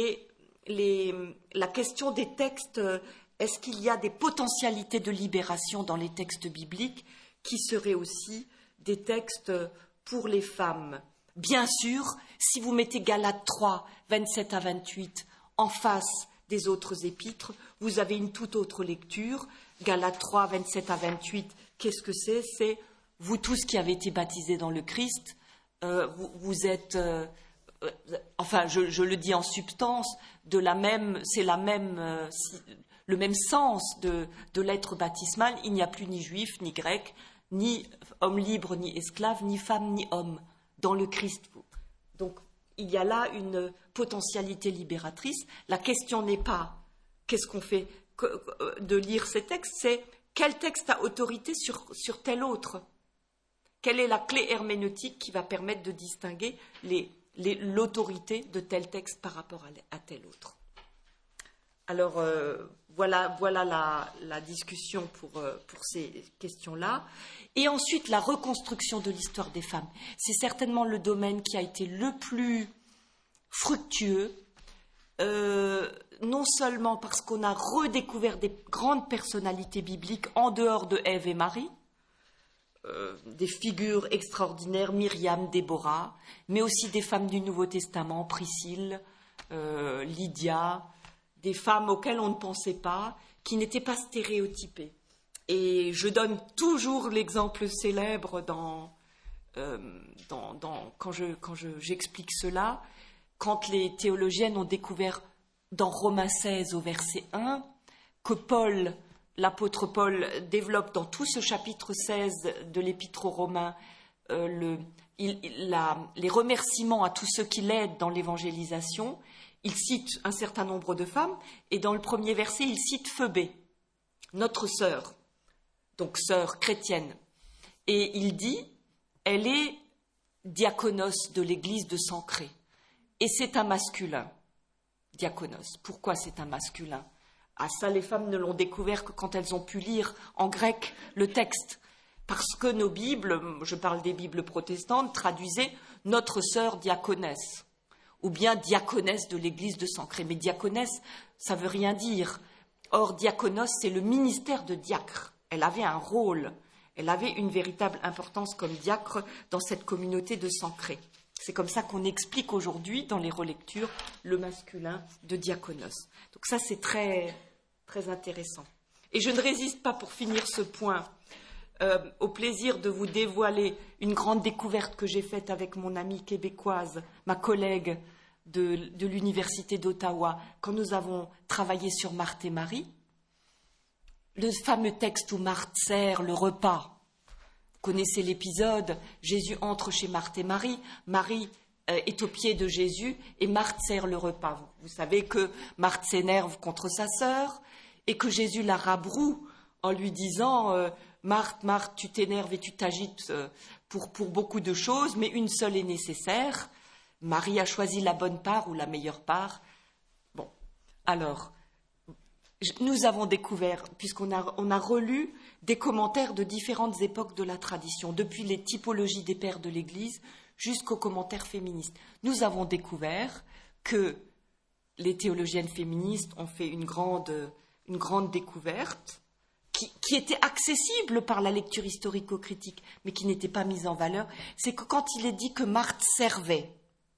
la question des textes. Est-ce qu'il y a des potentialités de libération dans les textes bibliques qui seraient aussi des textes pour les femmes? Bien sûr, si vous mettez Galates 3, 27 à 28 en face des autres épîtres, vous avez une toute autre lecture. Galates 3, 27 à 28, qu'est-ce que c'est? C'est vous tous qui avez été baptisés dans le Christ, vous êtes, enfin je le dis en substance, c'est le même sens de l'être baptismal. Il n'y a plus ni juif, ni grec, ni homme libre, ni esclave, ni femme, ni homme dans le Christ. Donc il y a là une potentialité libératrice. La question n'est pas qu'est-ce qu'on fait de lire ces textes, c'est quel texte a autorité sur tel autre. Quelle est la clé herméneutique qui va permettre de distinguer l'autorité de tel texte par rapport à tel autre. Alors voilà la discussion pour ces questions-là. Et ensuite, la reconstruction de l'histoire des femmes. C'est certainement le domaine qui a été le plus fructueux, non seulement parce qu'on a redécouvert des grandes personnalités bibliques en dehors de Ève et Marie, des figures extraordinaires, Myriam, Déborah, mais aussi des femmes du Nouveau Testament, Priscille, Lydia, des femmes auxquelles on ne pensait pas, qui n'étaient pas stéréotypées. Et je donne toujours l'exemple célèbre quand j'explique cela, quand les théologiennes ont découvert dans Romains 16 au verset 1 que l'apôtre Paul développe dans tout ce chapitre 16 de l'épître aux Romains les remerciements à tous ceux qui l'aident dans l'évangélisation. Il cite un certain nombre de femmes et dans le premier verset, il cite Phœbé, notre sœur, donc sœur chrétienne. Et il dit, elle est diaconos de l'église de Sancré. Et c'est un masculin, diaconos. Pourquoi c'est un masculin? Ah ça, les femmes ne l'ont découvert que quand elles ont pu lire en grec le texte. Parce que nos Bibles, je parle des Bibles protestantes, traduisaient « notre sœur diaconesse » ou bien « diaconesse de l'église de Sancré ». Mais diaconesse, ça ne veut rien dire. Or, diaconos, c'est le ministère de diacre. Elle avait un rôle, elle avait une véritable importance comme diacre dans cette communauté de Sancré. C'est comme ça qu'on explique aujourd'hui, dans les relectures, le masculin de diaconos. Donc ça, c'est très, très intéressant. Et je ne résiste pas, pour finir ce point, au plaisir de vous dévoiler une grande découverte que j'ai faite avec mon amie québécoise, ma collègue de l'Université d'Ottawa, quand nous avons travaillé sur Marthe et Marie. Le fameux texte où Marthe sert le repas. Vous connaissez l'épisode, Jésus entre chez Marthe et Marie, Marie est au pied de Jésus et Marthe sert le repas. Vous savez que Marthe s'énerve contre sa sœur et que Jésus la rabroue en lui disant Marthe, Marthe, tu t'énerves et tu t'agites pour beaucoup de choses, mais une seule est nécessaire. Marie a choisi la bonne part ou la meilleure part. Bon, alors, nous avons découvert, puisqu'on a relu des commentaires de différentes époques de la tradition, depuis les typologies des pères de l'Église jusqu'aux commentaires féministes. Nous avons découvert que les théologiennes féministes ont fait une grande découverte qui était accessible par la lecture historico-critique, mais qui n'était pas mise en valeur. C'est que quand il est dit que Marthe servait,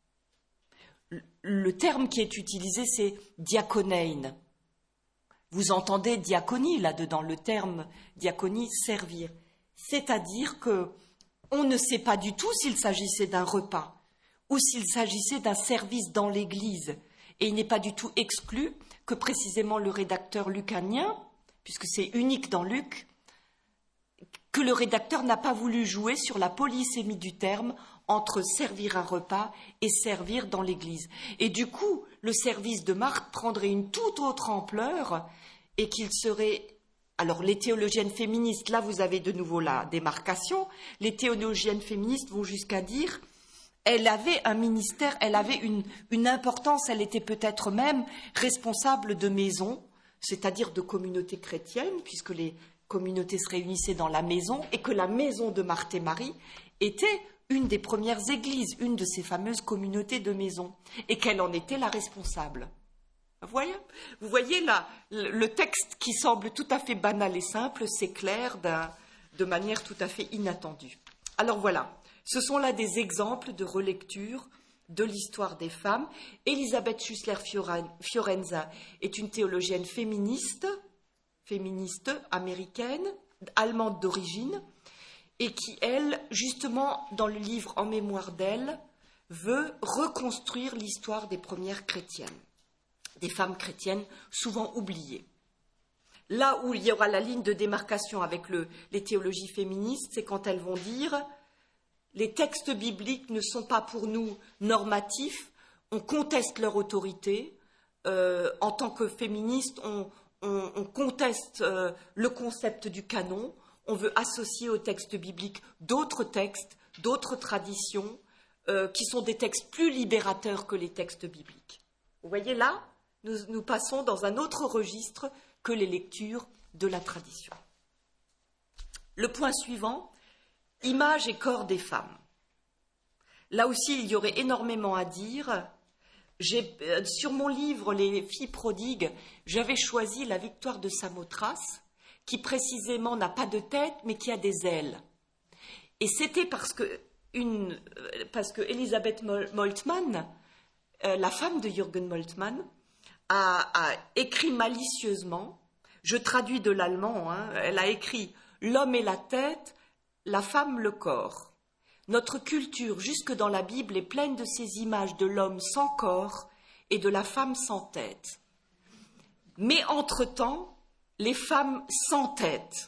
le terme qui est utilisé, c'est diakonein. Vous entendez diaconie là-dedans, le terme diaconie, servir. C'est-à-dire qu'on ne sait pas du tout s'il s'agissait d'un repas ou s'il s'agissait d'un service dans l'Église. Et il n'est pas du tout exclu que précisément le rédacteur lucanien, puisque c'est unique dans Luc, que le rédacteur n'a pas voulu jouer sur la polysémie du terme entre servir un repas et servir dans l'Église. Et du coup, le service de Marthe prendrait une toute autre ampleur et qu'il serait... Alors, les théologiennes féministes, là, vous avez de nouveau la démarcation. Les théologiennes féministes vont jusqu'à dire elle avait un ministère, elle avait une importance, elle était peut-être même responsable de maison, c'est-à-dire de communauté chrétienne, puisque les communautés se réunissaient dans la maison, et que la maison de Marthe et Marie était une des premières églises, une de ces fameuses communautés de maison, et qu'elle en était la responsable. Vous voyez là, le texte qui semble tout à fait banal et simple s'éclaire de manière tout à fait inattendue. Alors voilà, ce sont là des exemples de relecture de l'histoire des femmes. Elisabeth Schussler-Fiorenza est une théologienne féministe américaine, allemande d'origine, et qui, elle, justement, dans le livre En mémoire d'elle, veut reconstruire l'histoire des premières chrétiennes, des femmes chrétiennes souvent oubliées. Là où il y aura la ligne de démarcation avec les théologies féministes, c'est quand elles vont dire les textes bibliques ne sont pas pour nous normatifs, on conteste leur autorité. En tant que féministes, on conteste le concept du canon. On veut associer aux textes bibliques d'autres textes, d'autres traditions, qui sont des textes plus libérateurs que les textes bibliques. Vous voyez là, nous passons dans un autre registre que les lectures de la tradition. Le point suivant, image et corps des femmes. Là aussi, il y aurait énormément à dire. Sur mon livre « Les filles prodigues », j'avais choisi la victoire de Samothrace, qui précisément n'a pas de tête, mais qui a des ailes. Et c'était parce que Elisabeth Moltmann, la femme de Jürgen Moltmann, a écrit malicieusement, je traduis de l'allemand, elle a écrit « L'homme est la tête, la femme le corps ». Notre culture, jusque dans la Bible, est pleine de ces images de l'homme sans corps et de la femme sans tête. Mais entre-temps, les femmes sans tête,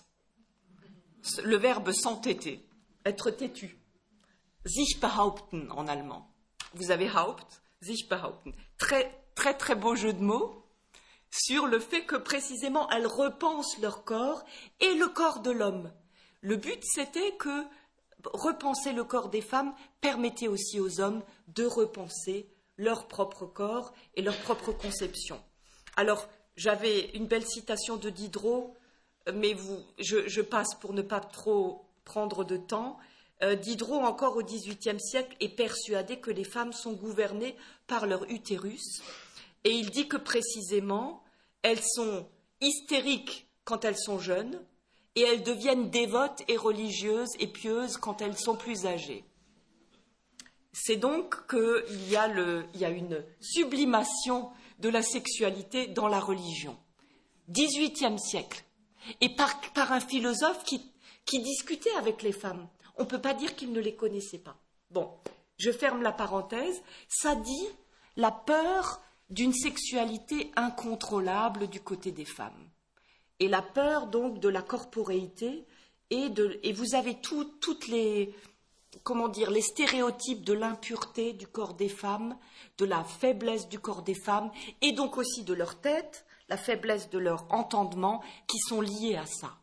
le verbe s'entêter, être têtu, sich behaupten en allemand. Vous avez Haupt, sich behaupten. Très, très, très beau jeu de mots sur le fait que précisément elles repensent leur corps et le corps de l'homme. Le but, c'était que repenser le corps des femmes permettait aussi aux hommes de repenser leur propre corps et leur propre conception. Alors, j'avais une belle citation de Diderot, mais je passe pour ne pas trop prendre de temps. Diderot, encore au XVIIIe siècle, est persuadé que les femmes sont gouvernées par leur utérus. Et il dit que précisément, elles sont hystériques quand elles sont jeunes et elles deviennent dévotes et religieuses et pieuses quand elles sont plus âgées. C'est donc qu'il y a une sublimation de la sexualité dans la religion. XVIIIe siècle. et par un philosophe qui discutait avec les femmes. On ne peut pas dire qu'il ne les connaissait pas. Bon, je ferme la parenthèse. Ça dit la peur d'une sexualité incontrôlable du côté des femmes. Et la peur donc de la corporéité et vous avez toutes les les stéréotypes de l'impureté du corps des femmes, de la faiblesse du corps des femmes et donc aussi de leur tête, la faiblesse de leur entendement qui sont liés à ça.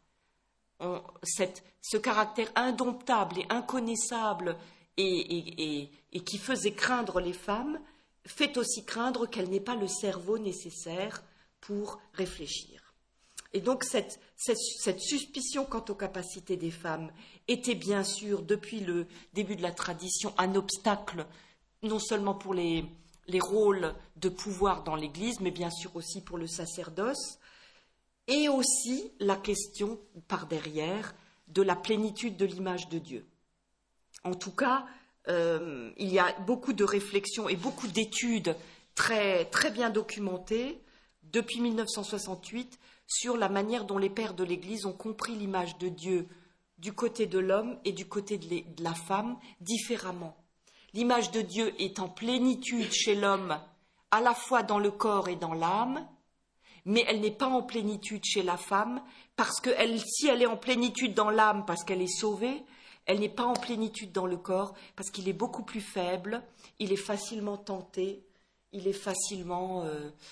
Ce caractère indomptable et inconnaissable et qui faisait craindre les femmes fait aussi craindre qu'elles n'aient pas le cerveau nécessaire pour réfléchir. Et donc cette suspicion quant aux capacités des femmes était bien sûr, depuis le début de la tradition, un obstacle non seulement pour les rôles de pouvoir dans l'Église, mais bien sûr aussi pour le sacerdoce, et aussi la question, par derrière, de la plénitude de l'image de Dieu. En tout cas, il y a beaucoup de réflexions et beaucoup d'études très, très bien documentées depuis 1968 sur la manière dont les pères de l'Église ont compris l'image de Dieu du côté de l'homme et du côté de la femme différemment. L'image de Dieu est en plénitude chez l'homme, à la fois dans le corps et dans l'âme, mais elle n'est pas en plénitude chez la femme, parce que si elle est en plénitude dans l'âme parce qu'elle est sauvée, elle n'est pas en plénitude dans le corps parce qu'il est beaucoup plus faible, il est facilement tenté, il est facilement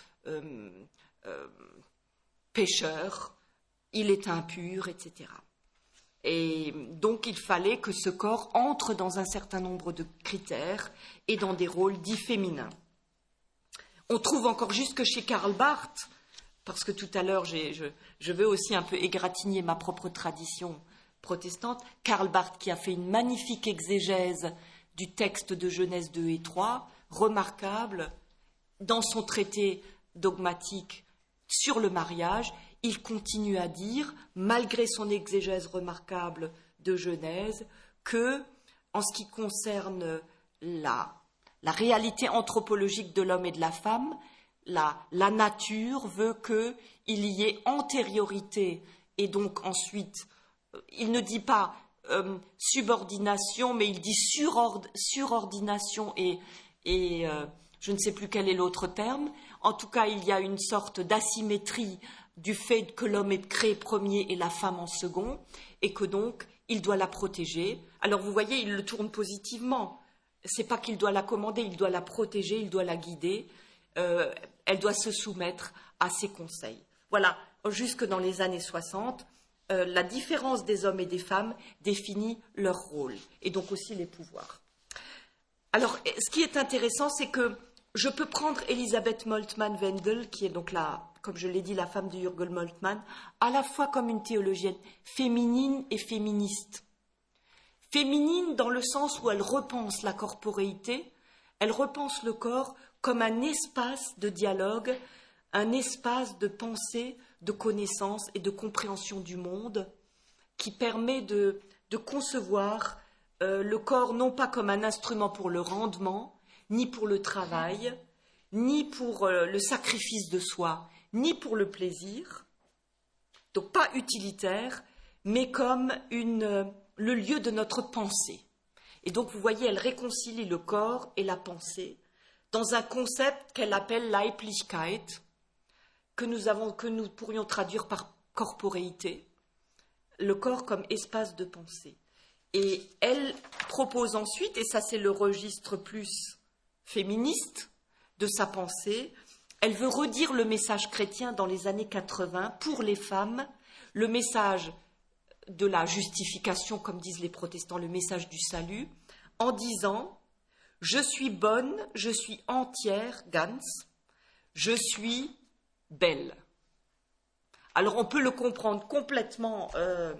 pécheur, il est impur, etc. Et donc il fallait que ce corps entre dans un certain nombre de critères et dans des rôles dits féminins. On trouve encore jusque chez Karl Barth, parce que tout à l'heure je veux aussi un peu égratigner ma propre tradition protestante, Karl Barth qui a fait une magnifique exégèse du texte de Genèse 2 et 3, remarquable, dans son traité dogmatique sur le mariage, il continue à dire, malgré son exégèse remarquable de Genèse, que, en ce qui concerne la réalité anthropologique de l'homme et de la femme, la nature veut qu'il y ait antériorité et donc ensuite, il ne dit pas subordination, mais il dit surordination et je ne sais plus quel est l'autre terme. En tout cas, il y a une sorte d'asymétrie du fait que l'homme est créé premier et la femme en second, et que donc il doit la protéger. Alors vous voyez, il le tourne positivement. C'est pas qu'il doit la commander, il doit la protéger, il doit la guider. Elle doit se soumettre à ses conseils. Voilà, jusque dans les années 60, la différence des hommes et des femmes définit leur rôle, et donc aussi les pouvoirs. Alors, ce qui est intéressant, c'est que je peux prendre Elisabeth Moltmann-Wendel, qui est donc comme je l'ai dit, la femme de Jürgen Moltmann, à la fois comme une théologienne féminine et féministe. Féminine dans le sens où elle repense la corporéité, elle repense le corps comme un espace de dialogue, un espace de pensée, de connaissance et de compréhension du monde qui permet de concevoir le corps non pas comme un instrument pour le rendement, ni pour le travail, ni pour le sacrifice de soi, ni pour le plaisir, donc pas utilitaire, mais comme le lieu de notre pensée. Et donc vous voyez, elle réconcilie le corps et la pensée dans un concept qu'elle appelle Leiblichkeit, que nous pourrions traduire par corporéité, le corps comme espace de pensée. Et elle propose ensuite, et ça c'est le registre plus féministe de sa pensée, elle veut redire le message chrétien dans les années 80 pour les femmes, le message de la justification, comme disent les protestants, le message du salut, en disant « Je suis bonne, je suis entière, ganz, je suis belle ». Alors on peut le comprendre complètement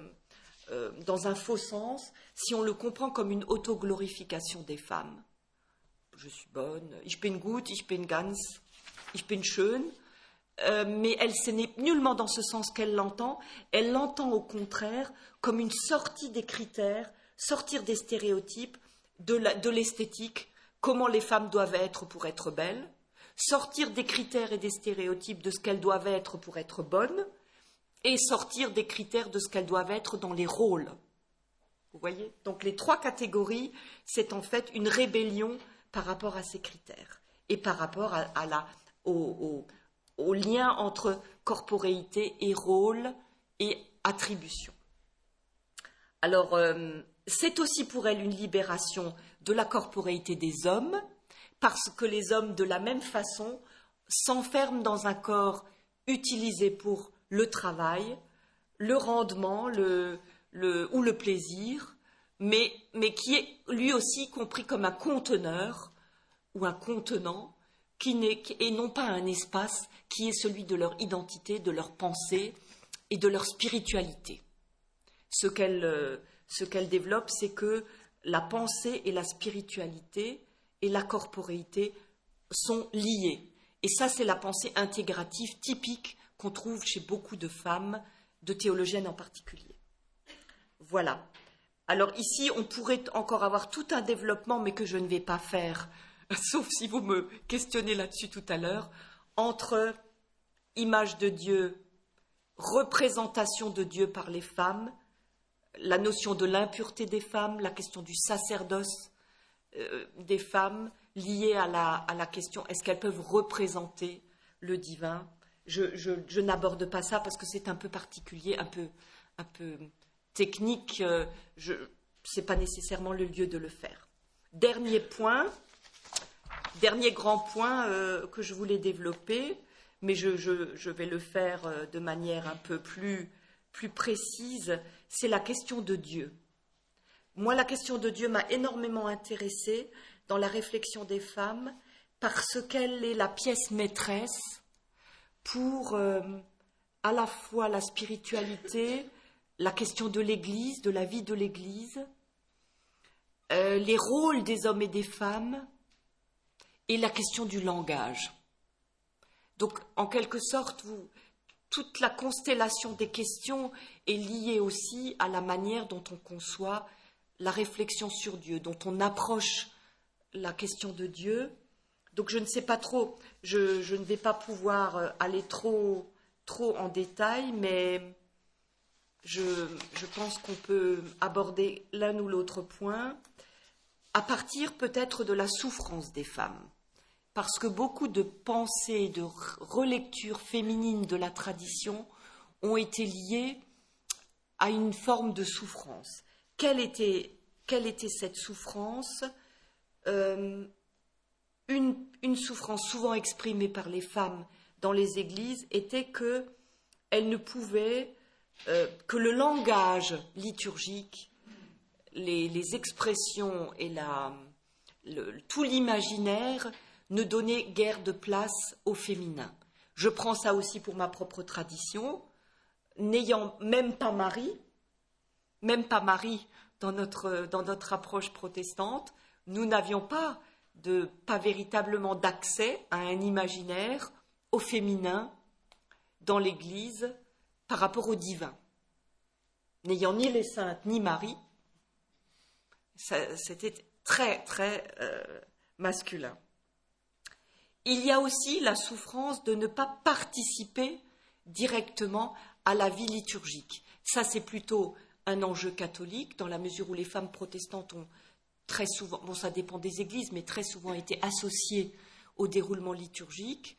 dans un faux sens si on le comprend comme une autoglorification des femmes. Je suis bonne, ich bin gut, ich bin ganz, ich bin schön. Mais ce n'est nullement dans ce sens qu'elle l'entend. Elle l'entend au contraire comme une sortie des critères, sortir des stéréotypes, de l'esthétique, comment les femmes doivent être pour être belles, sortir des critères et des stéréotypes de ce qu'elles doivent être pour être bonnes, et sortir des critères de ce qu'elles doivent être dans les rôles. Vous voyez? Donc les 3 catégories, c'est en fait une rébellion par rapport à ces critères et par rapport au lien entre corporéité et rôle et attribution. Alors, c'est aussi pour elle une libération de la corporéité des hommes, parce que les hommes, de la même façon, s'enferment dans un corps utilisé pour le travail, le rendement, ou le plaisir, mais qui est lui aussi compris comme un conteneur ou un contenant, et non pas un espace qui est celui de leur identité, de leur pensée et de leur spiritualité. Ce qu'elle développe, c'est que la pensée et la spiritualité et la corporéité sont liées. Et ça, c'est la pensée intégrative typique qu'on trouve chez beaucoup de femmes, de théologiennes en particulier. Voilà. Alors ici, on pourrait encore avoir tout un développement, mais que je ne vais pas faire, sauf si vous me questionnez là-dessus tout à l'heure, entre image de Dieu, représentation de Dieu par les femmes, la notion de l'impureté des femmes, la question du sacerdoce des femmes, liée à la question est-ce qu'elles peuvent représenter le divin. Je n'aborde pas ça parce que c'est un peu particulier, un peu technique. Ce n'est pas nécessairement le lieu de le faire. Dernier grand point que je voulais développer, mais je vais le faire de manière un peu plus précise, c'est la question de Dieu. Moi, la question de Dieu m'a énormément intéressée dans la réflexion des femmes parce qu'elle est la pièce maîtresse pour à la fois la spiritualité, la question de l'Église, de la vie de l'Église, les rôles des hommes et des femmes et la question du langage. Donc, en quelque sorte, toute la constellation des questions est liée aussi à la manière dont on conçoit la réflexion sur Dieu, dont on approche la question de Dieu. Donc je ne sais pas trop, je ne vais pas pouvoir aller trop en détail, mais je pense qu'on peut aborder l'un ou l'autre point à partir peut-être de la souffrance des femmes. Parce que beaucoup de pensées, de relectures féminines de la tradition ont été liées à une forme de souffrance. Quelle était cette souffrance ? Une souffrance souvent exprimée par les femmes dans les églises était qu'elles ne pouvaient, que le langage liturgique, les expressions et tout l'imaginaire ne donnait guère de place au féminin. Je prends ça aussi pour ma propre tradition, n'ayant même pas mari dans notre approche protestante, nous n'avions pas véritablement d'accès à un imaginaire au féminin dans l'Église par rapport au divin. N'ayant ni les saintes ni Marie, c'était très, très masculin. Il y a aussi la souffrance de ne pas participer directement à la vie liturgique. Ça, c'est plutôt un enjeu catholique, dans la mesure où les femmes protestantes ont très souvent, bon, ça dépend des églises, mais très souvent été associées au déroulement liturgique.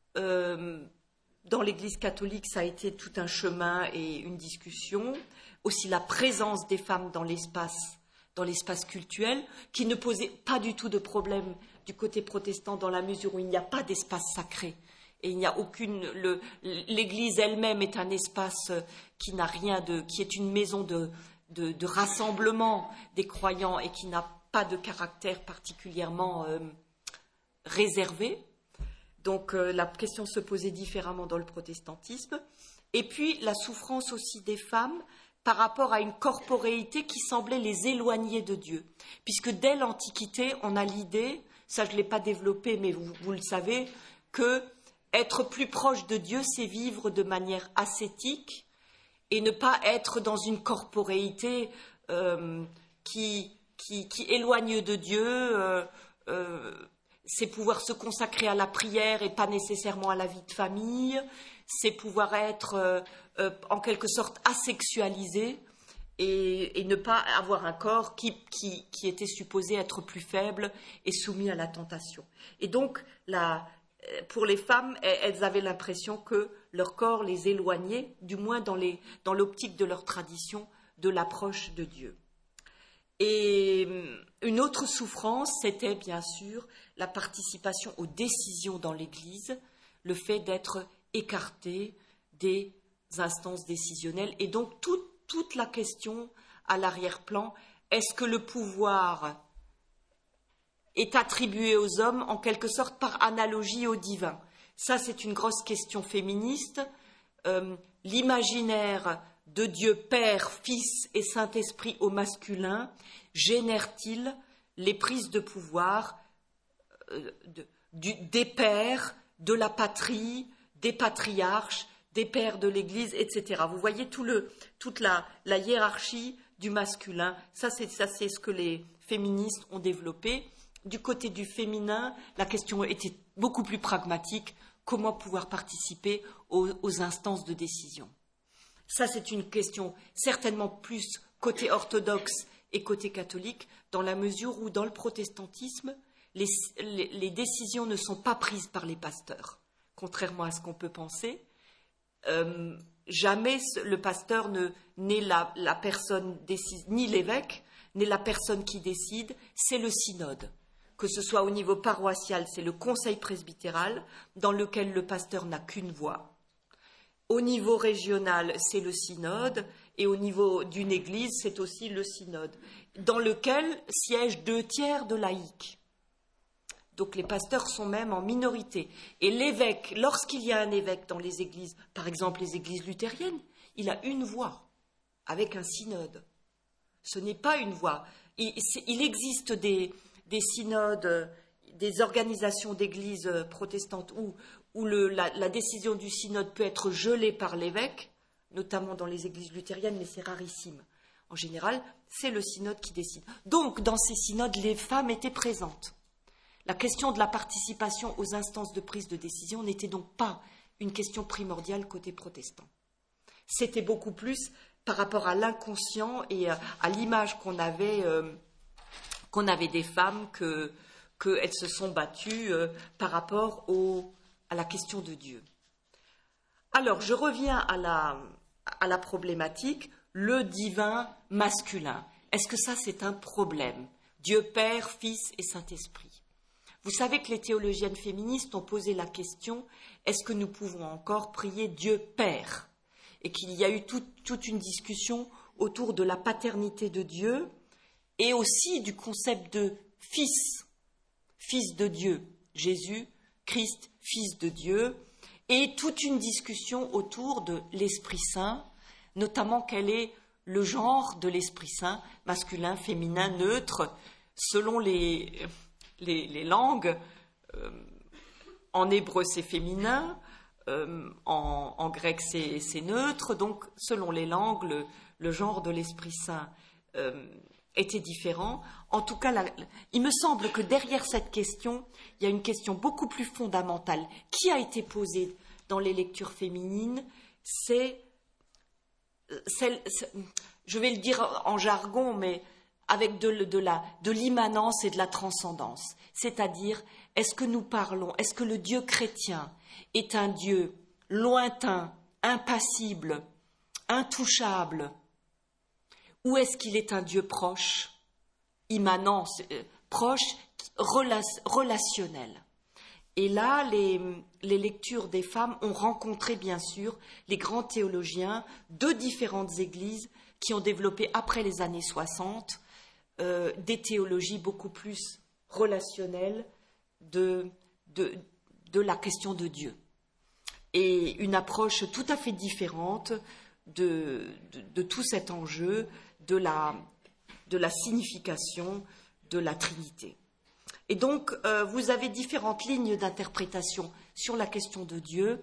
Dans l'église catholique, ça a été tout un chemin et une discussion. Aussi la présence des femmes dans l'espace cultuel, qui ne posait pas du tout de problème du côté protestant dans la mesure où il n'y a pas d'espace sacré. Et il n'y a l'Église elle-même est un espace qui n'a rien qui est une maison de rassemblement des croyants et qui n'a pas de caractère particulièrement réservé. Donc la question se posait différemment dans le protestantisme. Et puis la souffrance aussi des femmes par rapport à une corporéité qui semblait les éloigner de Dieu. Puisque dès l'Antiquité, on a l'idée, ça je ne l'ai pas développé, mais vous le savez, que être plus proche de Dieu, c'est vivre de manière ascétique et ne pas être dans une corporéité qui éloigne de Dieu. C'est pouvoir se consacrer à la prière et pas nécessairement à la vie de famille. c'est pouvoir être en quelque sorte asexualisé et ne pas avoir un corps qui était supposé être plus faible et soumis à la tentation. Et donc, pour les femmes, elles avaient l'impression que leur corps les éloignait, du moins dans l'optique de leur tradition, de l'approche de Dieu. Et une autre souffrance, c'était bien sûr la participation aux décisions dans l'Église, le fait d'être écarté des instances décisionnelles. Et donc toute la question à l'arrière-plan, est-ce que le pouvoir est attribué aux hommes en quelque sorte par analogie au divin? Ça, c'est une grosse question féministe. L'imaginaire de Dieu Père, Fils et Saint-Esprit au masculin génère-t-il les prises de pouvoir des pères, de la patrie, des patriarches, des pères de l'Église, etc. Vous voyez toute la hiérarchie du masculin. Ça, c'est ce que les féministes ont développé. Du côté du féminin, la question était beaucoup plus pragmatique. Comment pouvoir participer aux instances de décision? Ça, c'est une question certainement plus côté orthodoxe et côté catholique, dans la mesure où, dans le protestantisme, les décisions ne sont pas prises par les pasteurs, contrairement à ce qu'on peut penser. Jamais le pasteur n'est la personne ni l'évêque, n'est la personne qui décide, c'est le synode. Que ce soit au niveau paroissial, c'est le conseil presbytéral, dans lequel le pasteur n'a qu'une voix. Au niveau régional, c'est le synode, et au niveau d'une église, c'est aussi le synode, dans lequel siègent 2/3 de laïcs. Donc les pasteurs sont même en minorité. Et l'évêque, lorsqu'il y a un évêque dans les églises, par exemple les églises luthériennes, il a une voix, avec un synode. Ce n'est pas une voix. Il existe des synodes, des organisations d'églises protestantes où la décision du synode peut être gelée par l'évêque, notamment dans les églises luthériennes, mais c'est rarissime. En général, c'est le synode qui décide. Donc, dans ces synodes, les femmes étaient présentes. La question de la participation aux instances de prise de décision n'était donc pas une question primordiale côté protestant. C'était beaucoup plus par rapport à l'inconscient et à l'image qu'on avait des femmes, qu'elles se sont battues par rapport à la question de Dieu. Alors, je reviens à la problématique, le divin masculin. Est-ce que ça, c'est un problème? Dieu Père, Fils et Saint-Esprit. Vous savez que les théologiennes féministes ont posé la question, est-ce que nous pouvons encore prier Dieu Père? Et qu'il y a eu toute une discussion autour de la paternité de Dieu et aussi du concept de Fils, Fils de Dieu, Jésus, Christ, Fils de Dieu, et toute une discussion autour de l'Esprit Saint, notamment quel est le genre de l'Esprit Saint, masculin, féminin, neutre, selon les langues. En hébreu, c'est féminin, en grec, c'est neutre, donc selon les langues, le genre de l'Esprit Saint était différent. En tout cas, il me semble que derrière cette question, il y a une question beaucoup plus fondamentale qui a été posée dans les lectures féminines, c'est je vais le dire en jargon, mais avec de l'immanence et de la transcendance. C'est-à-dire, est-ce que le Dieu chrétien est un Dieu lointain, impassible, intouchable, ou est-ce qu'il est un Dieu proche, immanent, proche, relationnel? Et là, les lectures des femmes ont rencontré, bien sûr, les grands théologiens de différentes églises qui ont développé, après les années 60, des théologies beaucoup plus relationnelles de la question de Dieu. Et une approche tout à fait différente de tout cet enjeu de la signification de la Trinité. Et donc, vous avez différentes lignes d'interprétation sur la question de Dieu.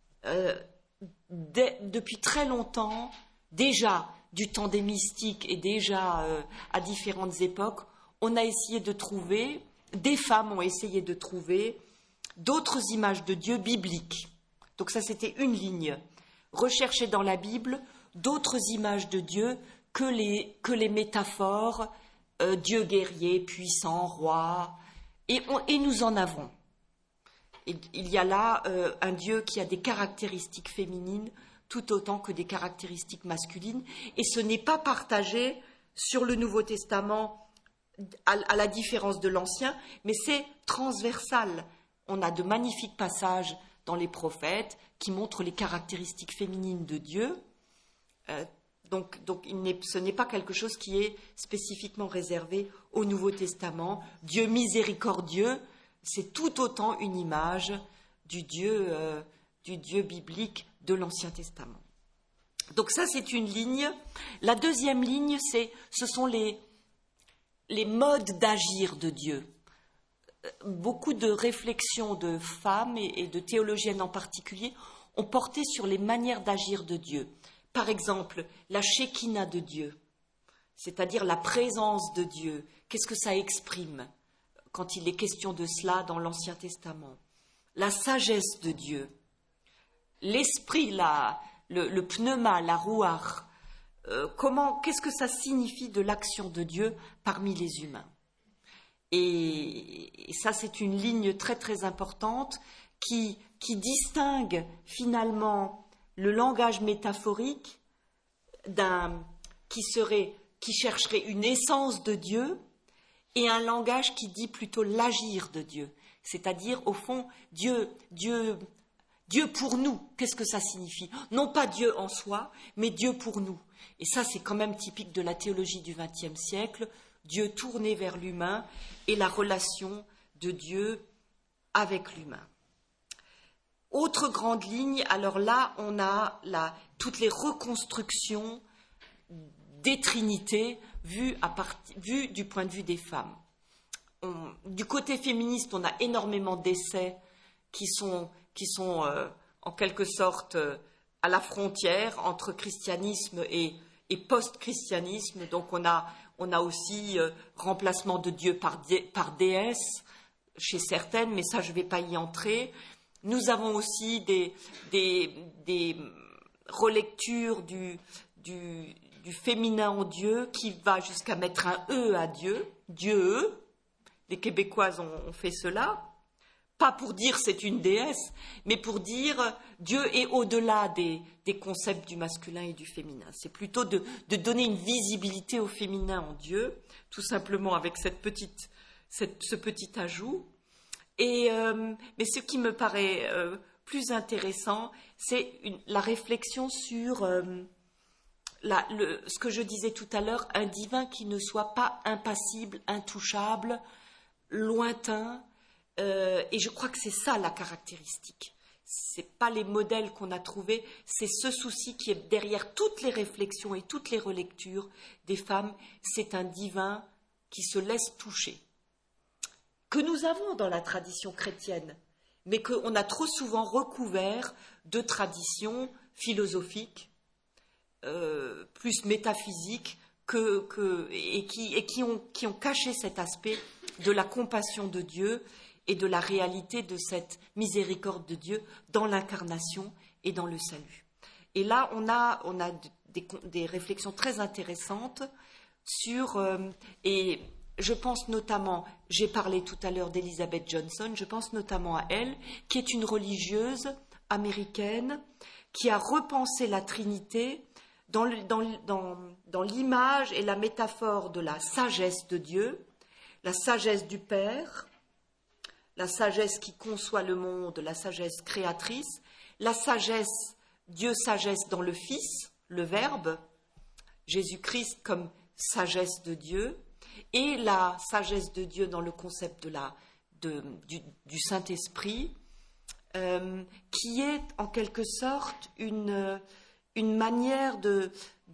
Depuis très longtemps, déjà du temps des mystiques et déjà à différentes époques, on a essayé de trouver, des femmes ont essayé de trouver d'autres images de Dieu bibliques, Donc ça, c'était une ligne. Rechercher dans la Bible d'autres images de Dieu que les métaphores, Dieu guerrier, puissant, roi, et nous en avons. Et il y a là un Dieu qui a des caractéristiques féminines tout autant que des caractéristiques masculines, et ce n'est pas partagé sur le Nouveau Testament à la différence de l'Ancien, mais c'est transversal. On a de magnifiques passages dans les prophètes qui montrent les caractéristiques féminines de Dieu. Donc ce n'est pas quelque chose qui est spécifiquement réservé au Nouveau Testament. Dieu miséricordieux, c'est tout autant une image du Dieu biblique de l'Ancien Testament. Donc ça, c'est une ligne. La deuxième ligne, ce sont les modes d'agir de Dieu. Beaucoup de réflexions de femmes et de théologiennes en particulier ont porté sur les manières d'agir de Dieu. Par exemple, la Shekinah de Dieu, c'est-à-dire la présence de Dieu. Qu'est-ce que ça exprime quand il est question de cela dans l'Ancien Testament? La sagesse de Dieu, l'esprit, le pneuma, la rouar. Qu'est-ce que ça signifie de l'action de Dieu parmi les humains? Et ça, c'est une ligne très très importante qui distingue finalement le langage métaphorique qui chercherait une essence de Dieu, et un langage qui dit plutôt l'agir de Dieu. C'est-à-dire, au fond, Dieu pour nous. Qu'est-ce que ça signifie? Non pas Dieu en soi, mais Dieu pour nous. Et ça, c'est quand même typique de la théologie du XXe siècle. Dieu tourné vers l'humain et la relation de Dieu avec l'humain. Autre grande ligne, alors là, on a toutes les reconstructions des trinités vues du point de vue des femmes. Du côté féministe, on a énormément d'essais qui sont en quelque sorte à la frontière entre christianisme et post-christianisme. Donc on a aussi remplacement de Dieu par déesse chez certaines, mais ça je ne vais pas y entrer. Nous avons aussi des relectures du féminin en Dieu qui va jusqu'à mettre un E à Dieu, Dieu. Les Québécoises ont fait cela. Pas pour dire c'est une déesse, mais pour dire Dieu est au-delà des concepts du masculin et du féminin. C'est plutôt de donner une visibilité au féminin en Dieu, tout simplement avec ce petit ajout. Mais ce qui me paraît plus intéressant, c'est la réflexion sur ce que je disais tout à l'heure, un divin qui ne soit pas impassible, intouchable, lointain. Et je crois que c'est ça la caractéristique. C'est pas les modèles qu'on a trouvés, c'est ce souci qui est derrière toutes les réflexions et toutes les relectures des femmes. C'est un divin qui se laisse toucher, que nous avons dans la tradition chrétienne, mais qu'on a trop souvent recouvert de traditions philosophiques, plus métaphysiques, qui ont caché cet aspect de la compassion de Dieu et de la réalité de cette miséricorde de Dieu dans l'incarnation et dans le salut. Et là, on a des réflexions très intéressantes sur, et je pense notamment, j'ai parlé tout à l'heure d'Elizabeth Johnson, je pense notamment à elle, qui est une religieuse américaine qui a repensé la Trinité dans l'image et la métaphore de la sagesse de Dieu, la sagesse du Père, la sagesse qui conçoit le monde, la sagesse créatrice, la sagesse, Dieu sagesse dans le Fils, le Verbe, Jésus-Christ comme sagesse de Dieu, et la sagesse de Dieu dans le concept du Saint-Esprit, qui est en quelque sorte une manière de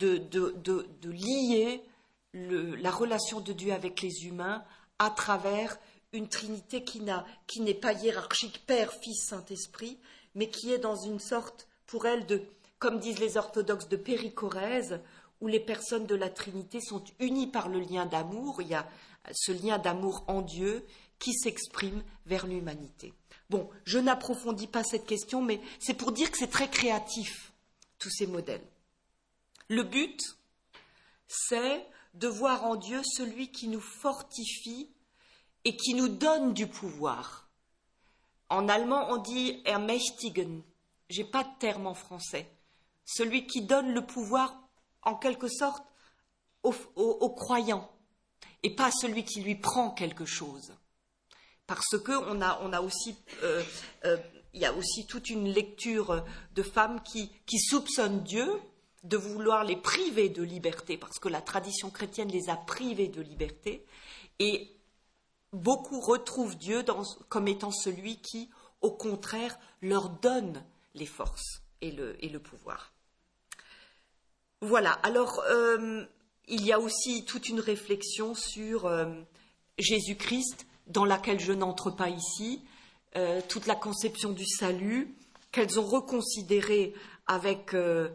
lier la relation de Dieu avec les humains à travers une Trinité qui n'est pas hiérarchique, Père, Fils, Saint-Esprit, mais qui est dans une sorte, pour elle, comme disent les orthodoxes, de périchorèse, où les personnes de la Trinité sont unies par le lien d'amour. Il y a ce lien d'amour en Dieu qui s'exprime vers l'humanité. Bon, je n'approfondis pas cette question, mais c'est pour dire que c'est très créatif, tous ces modèles. Le but, c'est de voir en Dieu celui qui nous fortifie et qui nous donne du pouvoir. En allemand, on dit ermächtigen. J'ai pas de terme en français. Celui qui donne le pouvoir, en quelque sorte, aux croyants, et pas celui qui lui prend quelque chose. Parce que on a aussi, il y a aussi toute une lecture de femmes qui soupçonnent Dieu de vouloir les priver de liberté, parce que la tradition chrétienne les a privés de liberté, et beaucoup retrouvent Dieu comme étant celui qui, au contraire, leur donne les forces et le pouvoir. Voilà, alors il y a aussi toute une réflexion sur Jésus-Christ, dans laquelle je n'entre pas ici, toute la conception du salut, qu'elles ont reconsidérée avec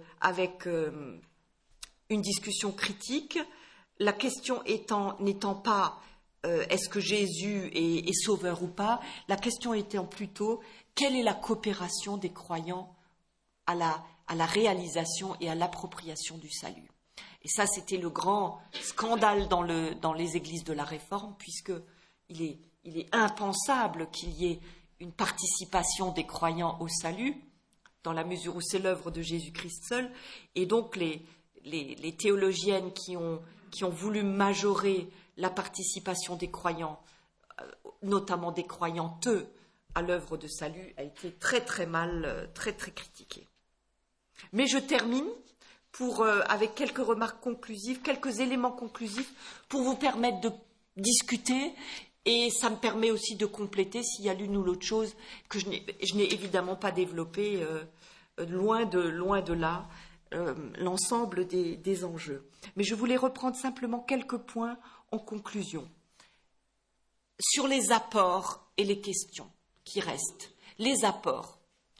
une discussion critique, la question n'étant pas est-ce que Jésus est sauveur ou pas, la question étant plutôt quelle est la coopération des croyants à la réalisation et à l'appropriation du salut. Et ça, c'était le grand scandale dans les églises de la Réforme, puisqu'il est impensable qu'il y ait une participation des croyants au salut, dans la mesure où c'est l'œuvre de Jésus-Christ seul. Et donc, les théologiennes qui ont voulu majorer la participation des croyants, notamment des croyanteux, à l'œuvre de salut, a été très très mal, très très critiquée. Mais je termine avec quelques remarques conclusives, quelques éléments conclusifs pour vous permettre de discuter, et ça me permet aussi de compléter s'il y a l'une ou l'autre chose que je n'ai évidemment pas développée, loin de là, l'ensemble des enjeux. Mais je voulais reprendre simplement quelques points en conclusion. Sur les apports et les questions qui restent. Les apports.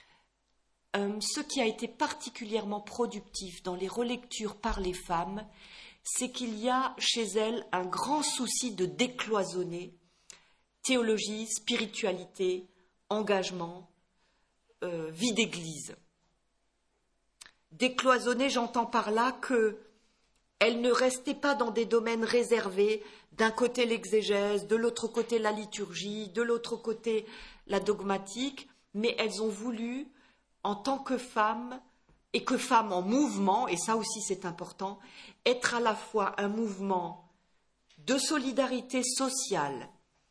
Ce qui a été particulièrement productif dans les relectures par les femmes, c'est qu'il y a chez elles un grand souci de décloisonner théologie, spiritualité, engagement, vie d'église. Décloisonner, j'entends par là qu'elles ne restaient pas dans des domaines réservés, d'un côté l'exégèse, de l'autre côté la liturgie, de l'autre côté la dogmatique, mais elles ont voulu, en tant que femmes, et que femmes en mouvement, et ça aussi c'est important, être à la fois un mouvement de solidarité sociale,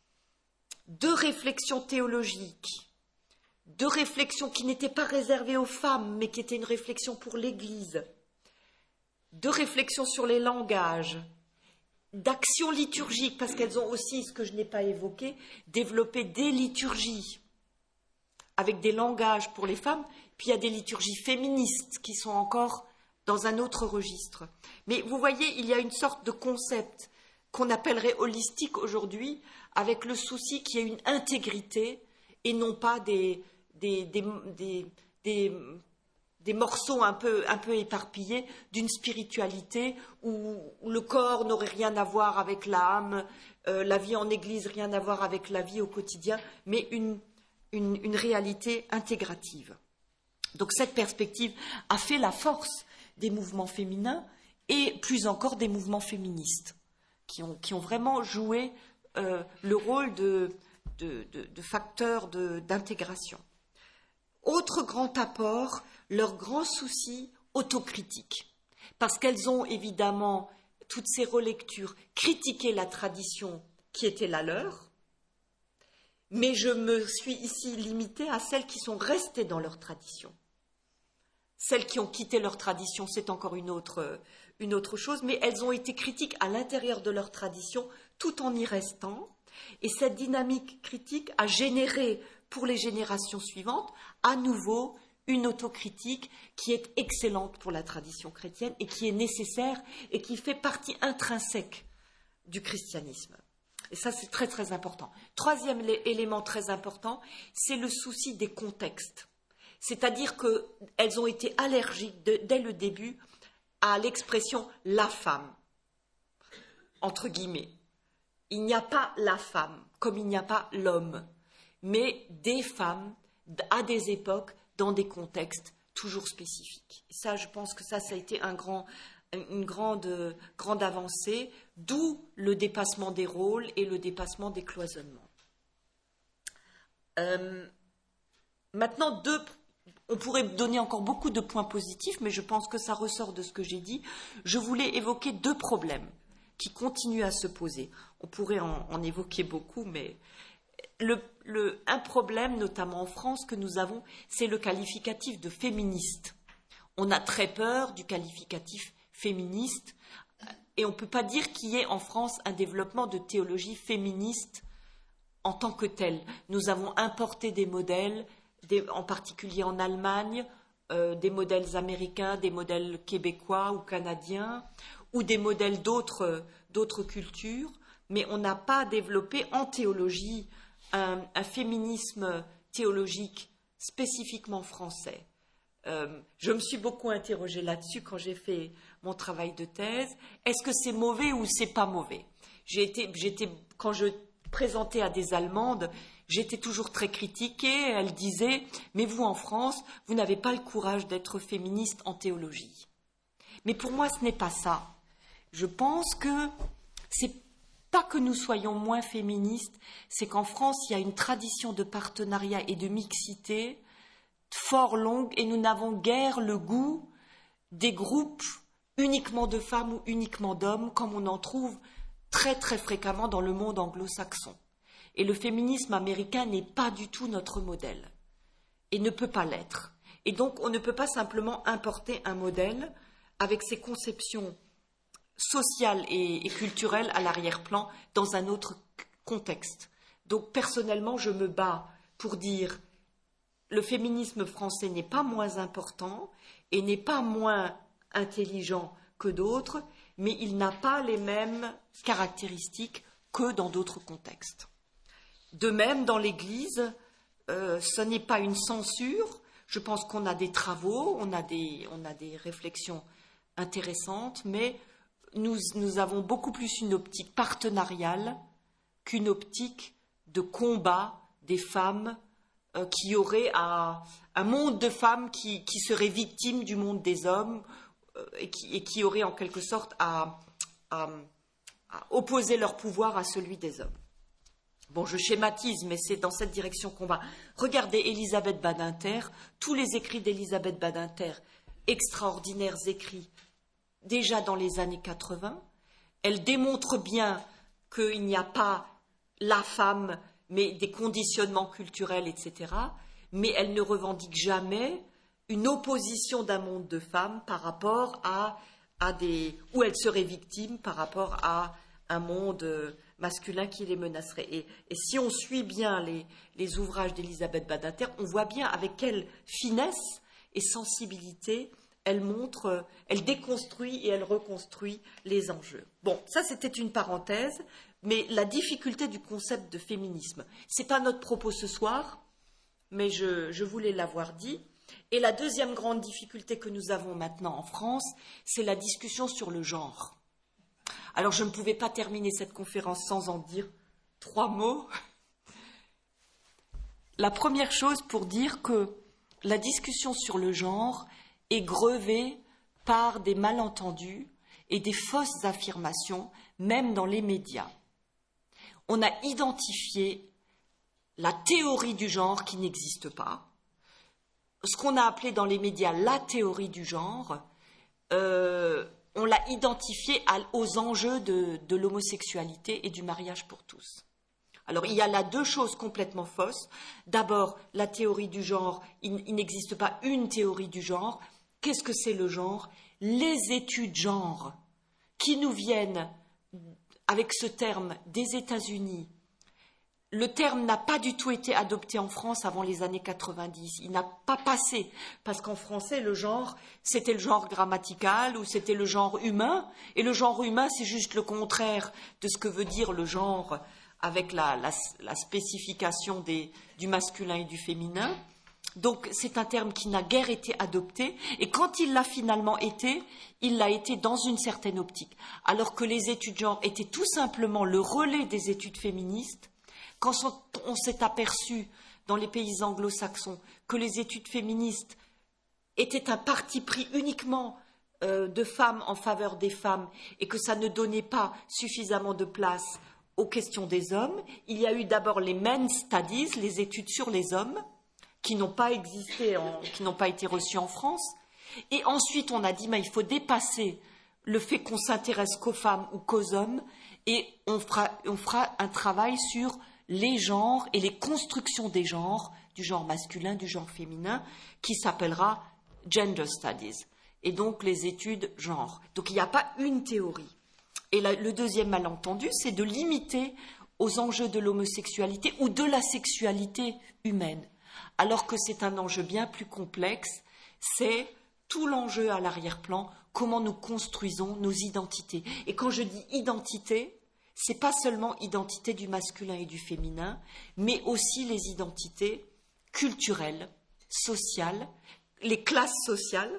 de réflexion théologique, de réflexion qui n'était pas réservée aux femmes, mais qui était une réflexion pour l'Église, de réflexion sur les langages, d'action liturgique, parce qu'elles ont aussi, ce que je n'ai pas évoqué, développé des liturgies avec des langages pour les femmes, puis il y a des liturgies féministes qui sont encore dans un autre registre. Mais vous voyez, il y a une sorte de concept qu'on appellerait holistique aujourd'hui, avec le souci qu'il y ait une intégrité et non pas des morceaux un peu éparpillés d'une spiritualité où le corps n'aurait rien à voir avec l'âme, la vie en église rien à voir avec la vie au quotidien, mais une réalité intégrative. Donc cette perspective a fait la force des mouvements féminins et plus encore des mouvements féministes qui ont vraiment joué le rôle de facteurs d'intégration. Autre grand apport, leur grand souci autocritique, parce qu'elles ont évidemment, toutes ces relectures, critiqué la tradition qui était la leur, mais je me suis ici limitée à celles qui sont restées dans leur tradition. Celles qui ont quitté leur tradition, c'est encore une autre chose, mais elles ont été critiques à l'intérieur de leur tradition tout en y restant. Et cette dynamique critique a généré pour les générations suivantes à nouveau une autocritique qui est excellente pour la tradition chrétienne et qui est nécessaire et qui fait partie intrinsèque du christianisme. Et ça, c'est très très important. Troisième élément très important, c'est le souci des contextes. C'est-à-dire qu'elles ont été allergiques dès le début à l'expression « la femme », entre guillemets. Il n'y a pas la femme, comme il n'y a pas l'homme. mais des femmes à des époques, dans des contextes toujours spécifiques. Et ça, je pense que ça a été une grande avancée, d'où le dépassement des rôles et le dépassement des cloisonnements. Maintenant, on pourrait donner encore beaucoup de points positifs, mais je pense que ça ressort de ce que j'ai dit. Je voulais évoquer 2 problèmes qui continuent à se poser. On pourrait en évoquer beaucoup, mais un problème, notamment en France, que nous avons, c'est le qualificatif de féministe. On a très peur du qualificatif féministe, et on ne peut pas dire qu'il y ait en France un développement de théologie féministe en tant que tel. Nous avons importé des modèles, en particulier en Allemagne, des modèles américains, des modèles québécois ou canadiens, ou des modèles d'autres cultures, mais on n'a pas développé en théologie un féminisme théologique spécifiquement français. Je me suis beaucoup interrogée là-dessus quand j'ai fait mon travail de thèse. Est-ce que c'est mauvais ou c'est pas mauvais ? Quand je présentais à des Allemandes, j'étais toujours très critiquée. Elles disaient « Mais vous, en France, vous n'avez pas le courage d'être féministe en théologie. » Mais pour moi, ce n'est pas ça. Je pense que c'est pas que nous soyons moins féministes, c'est qu'en France, il y a une tradition de partenariat et de mixité fort longue et nous n'avons guère le goût des groupes uniquement de femmes ou uniquement d'hommes, comme on en trouve très très fréquemment dans le monde anglo-saxon. Et le féminisme américain n'est pas du tout notre modèle et ne peut pas l'être. Et donc on ne peut pas simplement importer un modèle avec ses conceptions sociales et culturelles à l'arrière-plan dans un autre contexte. Donc personnellement, je me bats pour dire le féminisme français n'est pas moins important et n'est pas moins intelligent que d'autres, mais il n'a pas les mêmes caractéristiques que dans d'autres contextes. De même, dans l'Église, ce n'est pas une censure. Je pense qu'on a des travaux, on a des réflexions intéressantes, mais nous avons beaucoup plus une optique partenariale qu'une optique de combat des femmes qui aurait un monde de femmes qui seraient victimes du monde des hommes et qui auraient en quelque sorte à opposer leur pouvoir à celui des hommes. Bon, je schématise, mais c'est dans cette direction qu'on va. Regardez Elisabeth Badinter, tous les écrits d'Elisabeth Badinter, extraordinaires écrits, déjà dans les années 80. Elle démontre bien qu'il n'y a pas la femme, mais des conditionnements culturels, etc. Mais elle ne revendique jamais une opposition d'un monde de femmes par rapport à où elles seraient victimes par rapport à un monde masculin qui les menacerait. Et si on suit bien les ouvrages d'Elisabeth Badinter, on voit bien avec quelle finesse et sensibilité elle montre, elle déconstruit et elle reconstruit les enjeux. Bon, ça c'était une parenthèse, mais la difficulté du concept de féminisme, c'est pas notre propos ce soir, mais je voulais l'avoir dit. Et la deuxième grande difficulté que nous avons maintenant en France, c'est la discussion sur le genre. Alors je ne pouvais pas terminer cette conférence sans en dire 3 mots. La première chose pour dire que la discussion sur le genre est grevée par des malentendus et des fausses affirmations, même dans les médias. On a identifié la théorie du genre qui n'existe pas, ce qu'on a appelé dans les médias la théorie du genre, on l'a identifié aux enjeux de l'homosexualité et du mariage pour tous. Alors, il y a là 2 choses complètement fausses. D'abord, la théorie du genre, il n'existe pas une théorie du genre. Qu'est-ce que c'est le genre ? Les études genre qui nous viennent avec ce terme des États-Unis. Le terme n'a pas du tout été adopté en France avant les années 90. Il n'a pas passé, parce qu'en français, le genre, c'était le genre grammatical ou c'était le genre humain. Et le genre humain, c'est juste le contraire de ce que veut dire le genre avec la spécification du masculin et du féminin. Donc, c'est un terme qui n'a guère été adopté. Et quand il l'a finalement été, il l'a été dans une certaine optique. Alors que les études genre étaient tout simplement le relais des études féministes. Quand on s'est aperçu dans les pays anglo-saxons que les études féministes étaient un parti pris uniquement de femmes en faveur des femmes et que ça ne donnait pas suffisamment de place aux questions des hommes, il y a eu d'abord les men's studies, les études sur les hommes, qui n'ont pas existé, qui n'ont pas été reçues en France. Et ensuite, on a dit, il faut dépasser le fait qu'on s'intéresse qu'aux femmes ou qu'aux hommes, et on fera un travail sur les genres et les constructions des genres, du genre masculin, du genre féminin, qui s'appellera Gender Studies, et donc les études genre. Donc il n'y a pas une théorie. Et le deuxième malentendu, c'est de limiter aux enjeux de l'homosexualité ou de la sexualité humaine, alors que c'est un enjeu bien plus complexe, c'est tout l'enjeu à l'arrière-plan, comment nous construisons nos identités. Et quand je dis identité, c'est pas seulement identité du masculin et du féminin, mais aussi les identités culturelles, sociales, les classes sociales.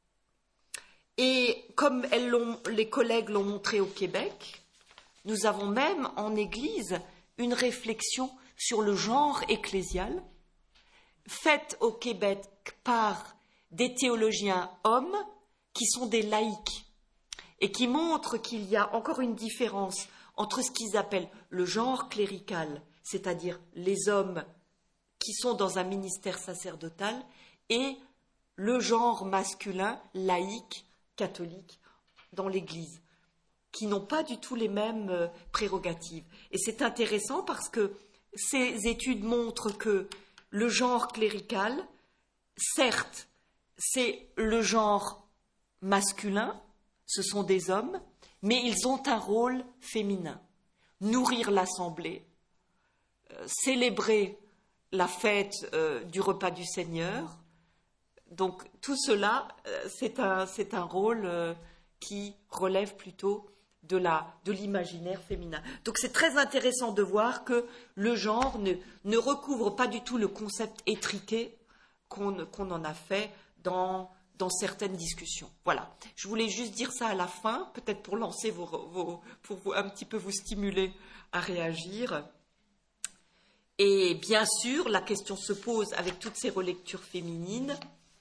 Et comme les collègues l'ont montré au Québec, nous avons même en Église une réflexion sur le genre ecclésial, faite au Québec par des théologiens hommes qui sont des laïcs et qui montrent qu'il y a encore une différence entre ce qu'ils appellent le genre clérical, c'est-à-dire les hommes qui sont dans un ministère sacerdotal, et le genre masculin, laïque, catholique, dans l'Église, qui n'ont pas du tout les mêmes prérogatives. Et c'est intéressant parce que ces études montrent que le genre clérical, certes, c'est le genre masculin, ce sont des hommes, mais ils ont un rôle féminin. Nourrir l'assemblée, célébrer la fête du repas du Seigneur. Donc tout cela, c'est un rôle qui relève plutôt de l'imaginaire féminin. Donc c'est très intéressant de voir que le genre ne recouvre pas du tout le concept étriqué qu'on en a fait dans certaines discussions. Voilà. Je voulais juste dire ça à la fin, peut-être pour lancer un petit peu vous stimuler à réagir. Et bien sûr, la question se pose avec toutes ces relectures féminines.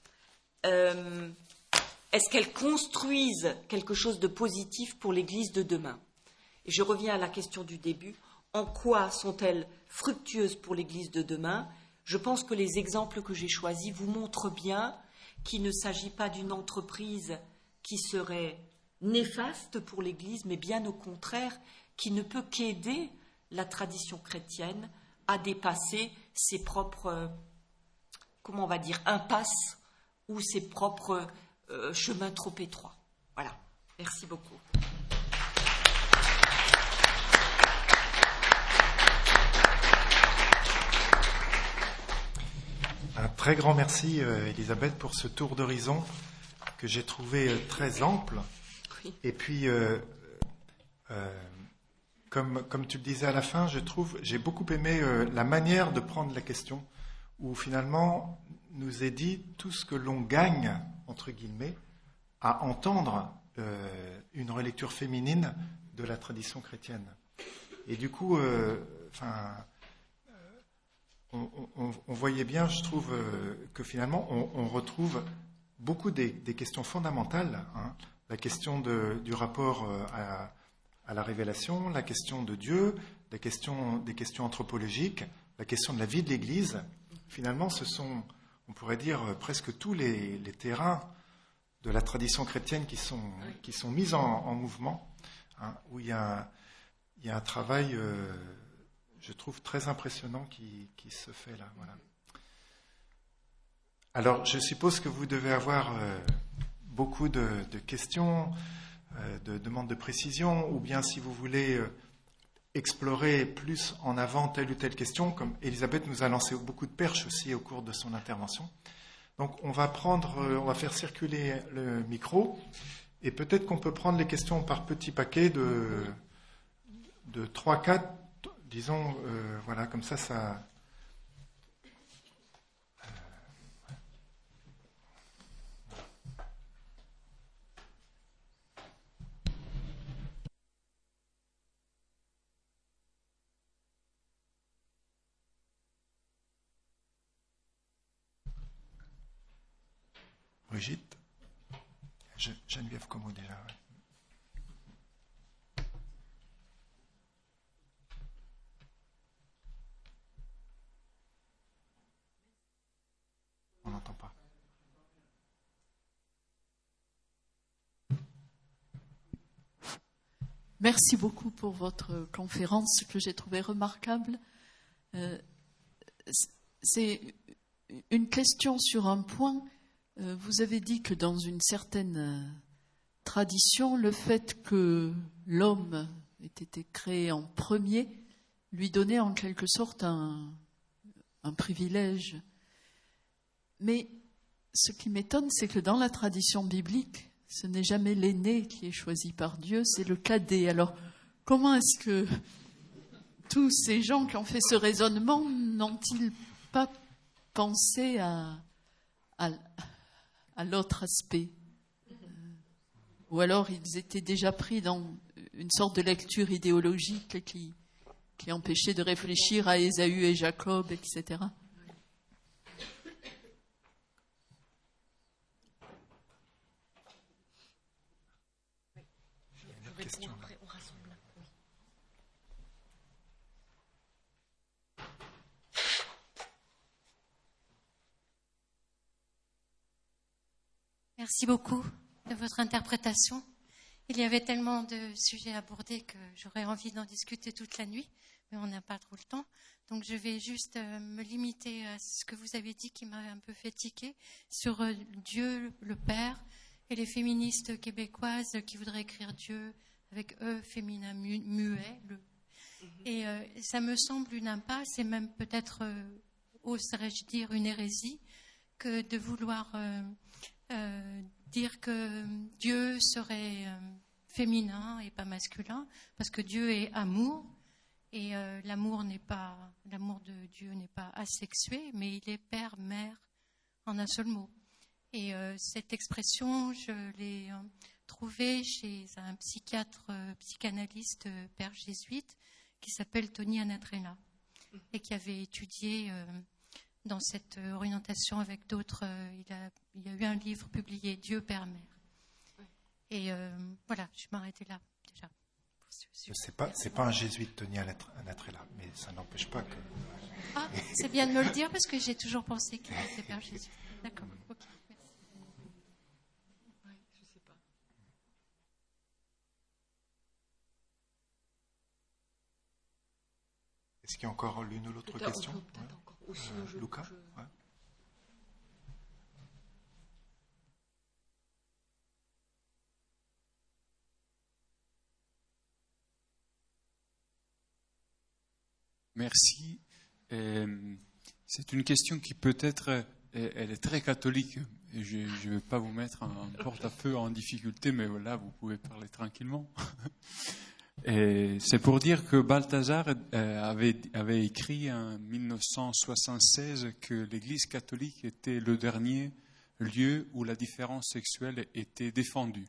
Est-ce qu'elles construisent quelque chose de positif pour l'Église de demain? Et je reviens à la question du début. En quoi sont-elles fructueuses pour l'Église de demain? Je pense que les exemples que j'ai choisis vous montrent bien qu'il ne s'agit pas d'une entreprise qui serait néfaste pour l'Église, mais bien au contraire, qui ne peut qu'aider la tradition chrétienne à dépasser ses propres, comment on va dire, impasses ou ses propres chemins trop étroits. Voilà. Merci beaucoup. Un très grand merci, Elisabeth, pour ce tour d'horizon que j'ai trouvé très ample. Oui. Et puis, comme tu le disais à la fin, j'ai beaucoup aimé la manière de prendre la question, où finalement nous est dit tout ce que l'on gagne, entre guillemets, à entendre une relecture féminine de la tradition chrétienne. Et du coup, on voyait bien, je trouve, que finalement, on retrouve beaucoup des questions fondamentales, hein, la question du rapport à la révélation, la question de Dieu, des questions anthropologiques, la question de la vie de l'Église. Finalement, ce sont, on pourrait dire, presque tous les terrains de la tradition chrétienne qui sont mis en mouvement, hein, où il y a un travail... je trouve très impressionnant qui se fait là. Voilà. Alors, je suppose que vous devez avoir beaucoup de questions, de demandes de précision, ou bien si vous voulez explorer plus en avant telle ou telle question, comme Elisabeth nous a lancé beaucoup de perches aussi au cours de son intervention. Donc, on va faire circuler le micro, et peut-être qu'on peut prendre les questions par petits paquets de 3-4. Disons, voilà, comme ça. Brigitte. Geneviève Como déjà. Ouais. On n'entend pas. Merci beaucoup pour votre conférence que j'ai trouvée remarquable. C'est une question sur un point. Vous avez dit que dans une certaine tradition, le fait que l'homme ait été créé en premier lui donnait en quelque sorte un privilège. Mais ce qui m'étonne, c'est que dans la tradition biblique, ce n'est jamais l'aîné qui est choisi par Dieu, c'est le cadet. Alors, comment est-ce que tous ces gens qui ont fait ce raisonnement n'ont-ils pas pensé à l'autre aspect? Ou alors ils étaient déjà pris dans une sorte de lecture idéologique qui empêchait de réfléchir à Ésaü et Jacob, etc. Question. Après, on rassemble. Oui. Merci beaucoup de votre interprétation. Il y avait tellement de sujets abordés que j'aurais envie d'en discuter toute la nuit, mais on n'a pas trop le temps. Donc je vais juste me limiter à ce que vous avez dit qui m'a un peu fait tiquer sur Dieu le Père et les féministes québécoises qui voudraient écrire Dieu avec E féminin muet. Et ça me semble une impasse et même peut-être, oserais-je dire, une hérésie que de vouloir dire que Dieu serait féminin et pas masculin, parce que Dieu est amour et l'amour de Dieu n'est pas asexué, mais il est père, mère en un seul mot. Et cette expression, je l'ai trouvée chez un psychiatre, psychanalyste, père jésuite, qui s'appelle Tony Anatrella, et qui avait étudié dans cette orientation avec d'autres. Il y a eu un livre publié, Dieu, Père, Mère. Et voilà, je m'arrêtais là déjà. C'est pas un jésuite, Tony Anatrella, mais ça n'empêche pas que... Ah, c'est bien de me le dire, parce que j'ai toujours pensé qu'il était père jésuite. D'accord, ok. Est-ce qu'il y a encore l'une ou l'autre question? Luca, ouais. Merci. C'est une question qui peut-être, elle est très catholique. Je ne vais pas vous mettre en porte-à-feu en difficulté, mais voilà, vous pouvez parler tranquillement. Et c'est pour dire que Balthazar avait écrit en 1976 que l'Église catholique était le dernier lieu où la différence sexuelle était défendue.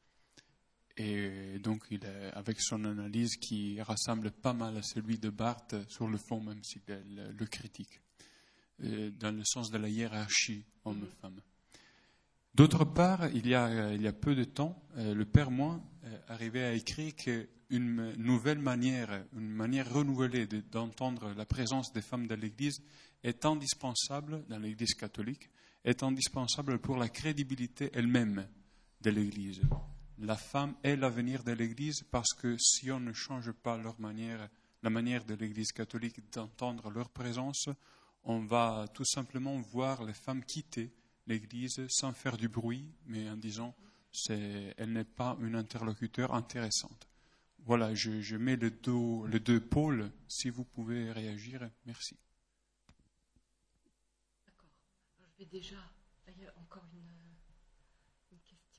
Et donc, avec son analyse qui ressemble pas mal à celui de Barthes sur le fond, même s'il le critique, dans le sens de la hiérarchie homme-femme. D'autre part, il y a peu de temps, le Père Moin arrivait à écrire qu'une nouvelle manière, une manière renouvelée d'entendre la présence des femmes dans l'Église est indispensable, dans l'Église catholique, est indispensable pour la crédibilité elle-même de l'Église. La femme est l'avenir de l'Église parce que si on ne change pas la manière de l'Église catholique d'entendre leur présence, on va tout simplement voir les femmes quitter l'Église sans faire du bruit, mais en disant elle n'est pas une interlocuteur intéressante. Voilà, je mets les deux pôles. Si vous pouvez réagir, merci. D'accord. Alors, je vais déjà... Il y a encore une question.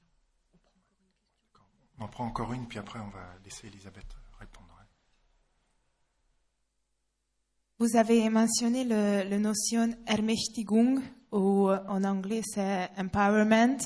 On prend encore une, puis après on va laisser Elisabeth répondre. Vous avez mentionné la notion Ermächtigung, ou en anglais c'est empowerment,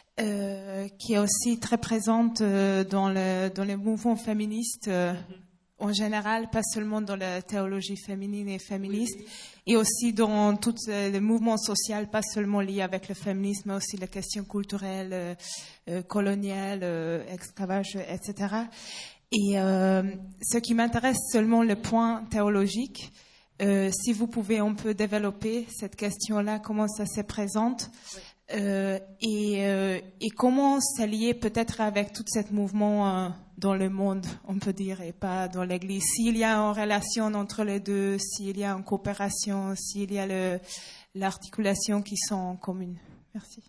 qui est aussi très présente dans les mouvements féministes en général, pas seulement dans la théologie féminine et féministe, et aussi dans tout le mouvement social, pas seulement lié avec le féminisme, mais aussi les questions culturelles, coloniales, esclavage, etc. Et ce qui m'intéresse seulement le point théologique, si vous pouvez un peu développer cette question-là, comment ça se présente, et comment c'est lié peut-être avec tout ce mouvement dans le monde, on peut dire, et pas dans l'Église. S'il y a une relation entre les deux, s'il y a une coopération, s'il y a l'articulation qui sont communes. Merci.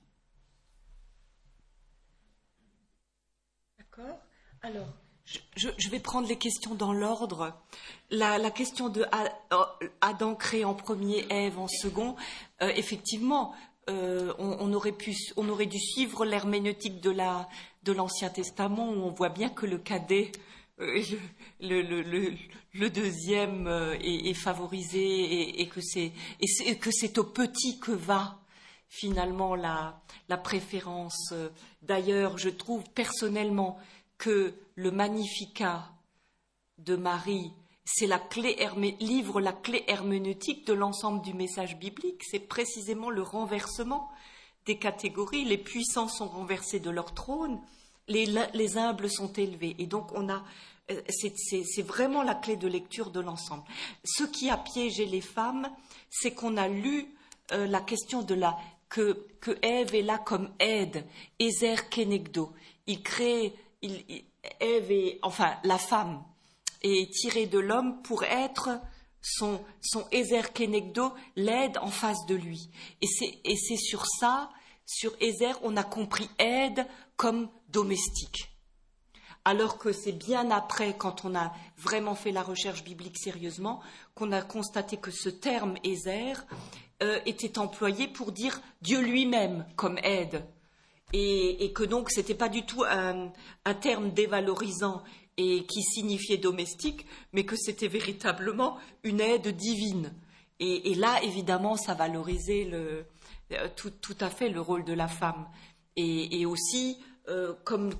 D'accord. Alors, je vais prendre les questions dans l'ordre. La question de Adam créé en premier, Ève en second, effectivement, on aurait dû suivre l'herméneutique de l'Ancien Testament, où on voit bien que le cadet, le deuxième est favorisé, et que c'est au petit que va finalement la préférence. D'ailleurs, je trouve personnellement que le Magnificat de Marie, c'est livre la clé herméneutique de l'ensemble du message biblique. C'est précisément le renversement des catégories. Les puissants sont renversés de leur trône, les humbles sont élevés. Et donc c'est vraiment la clé de lecture de l'ensemble. Ce qui a piégé les femmes, c'est qu'on a lu la question que Ève est là comme aide, Ezer Kenegdo. La femme est tirée de l'homme pour être son Ezer Kenegdo, l'aide en face de lui. Et c'est sur ça, sur Ezer, on a compris aide comme domestique. Alors que c'est bien après, quand on a vraiment fait la recherche biblique sérieusement, qu'on a constaté que ce terme Ezer était employé pour dire Dieu lui-même comme aide. Et que donc c'était pas du tout un terme dévalorisant et qui signifiait domestique, mais que c'était véritablement une aide divine. Et là, évidemment, ça valorisait tout à fait le rôle de la femme. Et aussi, comme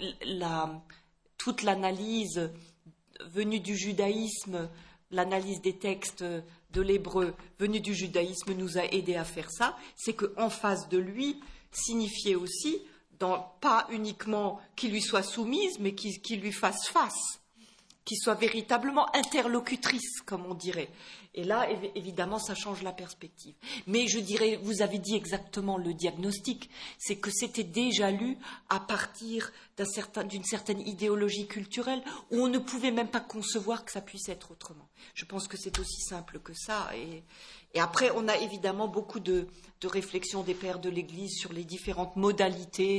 toute l'analyse venue du judaïsme, l'analyse des textes de l'hébreu venue du judaïsme nous a aidé à faire ça, c'est qu'en face de lui, signifiait aussi, pas uniquement qu'il lui soit soumise, mais qu'il lui fasse face, qu'il soit véritablement interlocutrice, comme on dirait. Et là, évidemment, ça change la perspective. Mais je dirais, vous avez dit exactement le diagnostic, c'est que c'était déjà lu à partir d'une certaine idéologie culturelle où on ne pouvait même pas concevoir que ça puisse être autrement. Je pense que c'est aussi simple que ça. Et après, on a évidemment beaucoup de réflexions des pères de l'Église sur les différentes modalités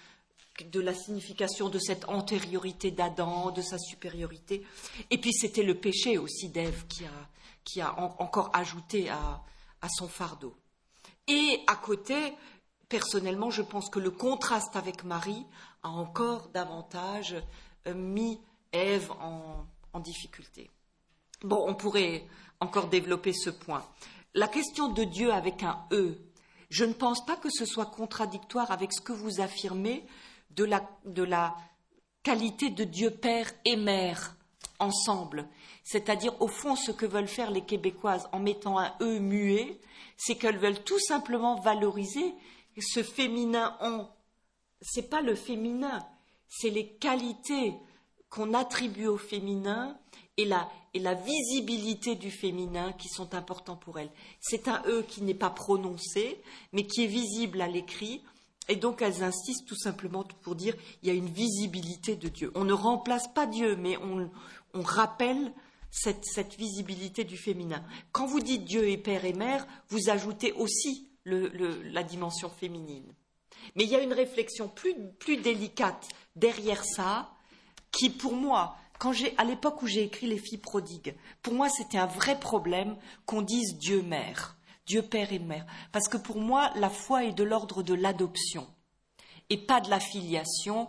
de la signification de cette antériorité d'Adam, de sa supériorité. Et puis c'était le péché aussi d'Ève qui a encore ajouté à son fardeau. Et à côté, personnellement, je pense que le contraste avec Marie a encore davantage mis Ève en difficulté. Bon, on pourrait encore développer ce point. La question de Dieu avec un « E », je ne pense pas que ce soit contradictoire avec ce que vous affirmez de la qualité de Dieu Père et Mère ensemble. C'est-à-dire, au fond, ce que veulent faire les Québécoises en mettant un « E » muet, c'est qu'elles veulent tout simplement valoriser ce féminin en. Ce n'est pas le féminin, c'est les qualités qu'on attribue au féminin et la visibilité du féminin qui sont importants pour elles. C'est un « E » qui n'est pas prononcé, mais qui est visible à l'écrit. Et donc, elles insistent tout simplement pour dire qu'il y a une visibilité de Dieu. On ne remplace pas Dieu, mais on rappelle cette visibilité du féminin. Quand vous dites Dieu est père et mère, vous ajoutez aussi la dimension féminine. Mais il y a une réflexion plus délicate derrière ça, qui pour moi, à l'époque où j'ai écrit Les filles prodigues, pour moi c'était un vrai problème qu'on dise Dieu mère. Dieu Père et Mère. Parce que pour moi, la foi est de l'ordre de l'adoption et pas de la filiation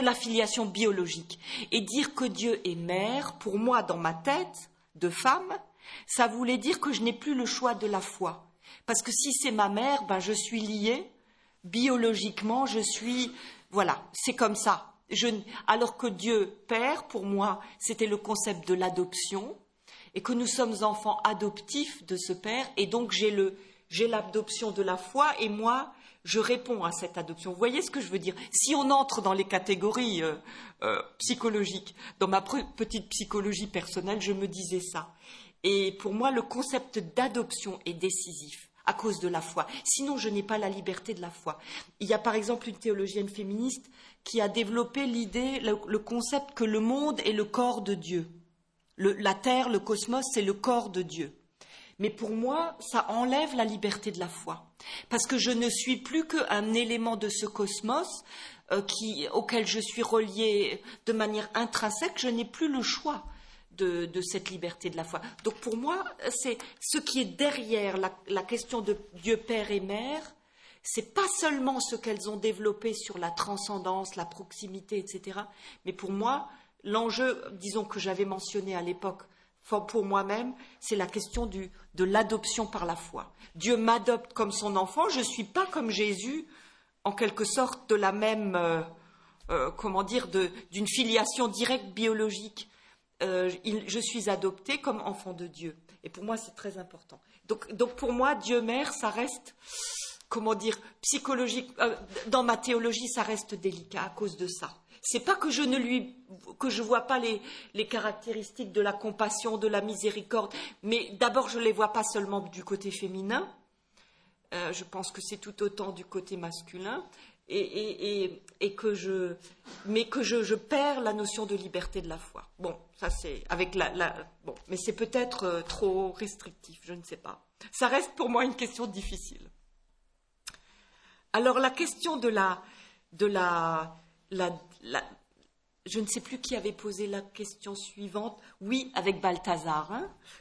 biologique. Et dire que Dieu est mère, pour moi, dans ma tête de femme, ça voulait dire que je n'ai plus le choix de la foi. Parce que si c'est ma mère, je suis liée, biologiquement, voilà, c'est comme ça. Alors que Dieu Père, pour moi, c'était le concept de l'adoption, et que nous sommes enfants adoptifs de ce Père, et donc j'ai l'adoption de la foi, et moi, je réponds à cette adoption. Vous voyez ce que je veux dire? Si on entre dans les catégories psychologiques, dans ma petite psychologie personnelle, je me disais ça. Et pour moi, le concept d'adoption est décisif à cause de la foi. Sinon, je n'ai pas la liberté de la foi. Il y a par exemple une théologienne féministe qui a développé l'idée, le concept que le monde est le corps de Dieu. La Terre, le cosmos, c'est le corps de Dieu. Mais pour moi, ça enlève la liberté de la foi. Parce que je ne suis plus qu'un élément de ce cosmos auquel je suis reliée de manière intrinsèque. Je n'ai plus le choix de cette liberté de la foi. Donc pour moi, c'est ce qui est derrière la question de Dieu Père et Mère. C'est pas seulement ce qu'elles ont développé sur la transcendance, la proximité, etc. Mais pour moi, l'enjeu, disons que j'avais mentionné à l'époque, pour moi-même, c'est la question de l'adoption par la foi. Dieu m'adopte comme son enfant, je ne suis pas comme Jésus, en quelque sorte de la même, d'une filiation directe biologique. Je suis adoptée comme enfant de Dieu. Et pour moi, c'est très important. Donc pour moi, Dieu Mère, ça reste, psychologique, dans ma théologie, ça reste délicat à cause de ça. C'est pas que je vois pas les caractéristiques de la compassion, de la miséricorde, mais d'abord je les vois pas seulement du côté féminin. Je pense que c'est tout autant du côté masculin, mais que je perds la notion de liberté de la foi. Bon, ça c'est avec bon, mais c'est peut-être trop restrictif, je ne sais pas. Ça reste pour moi une question difficile. Alors la question de je ne sais plus qui avait posé la question suivante. Oui, avec Balthazar.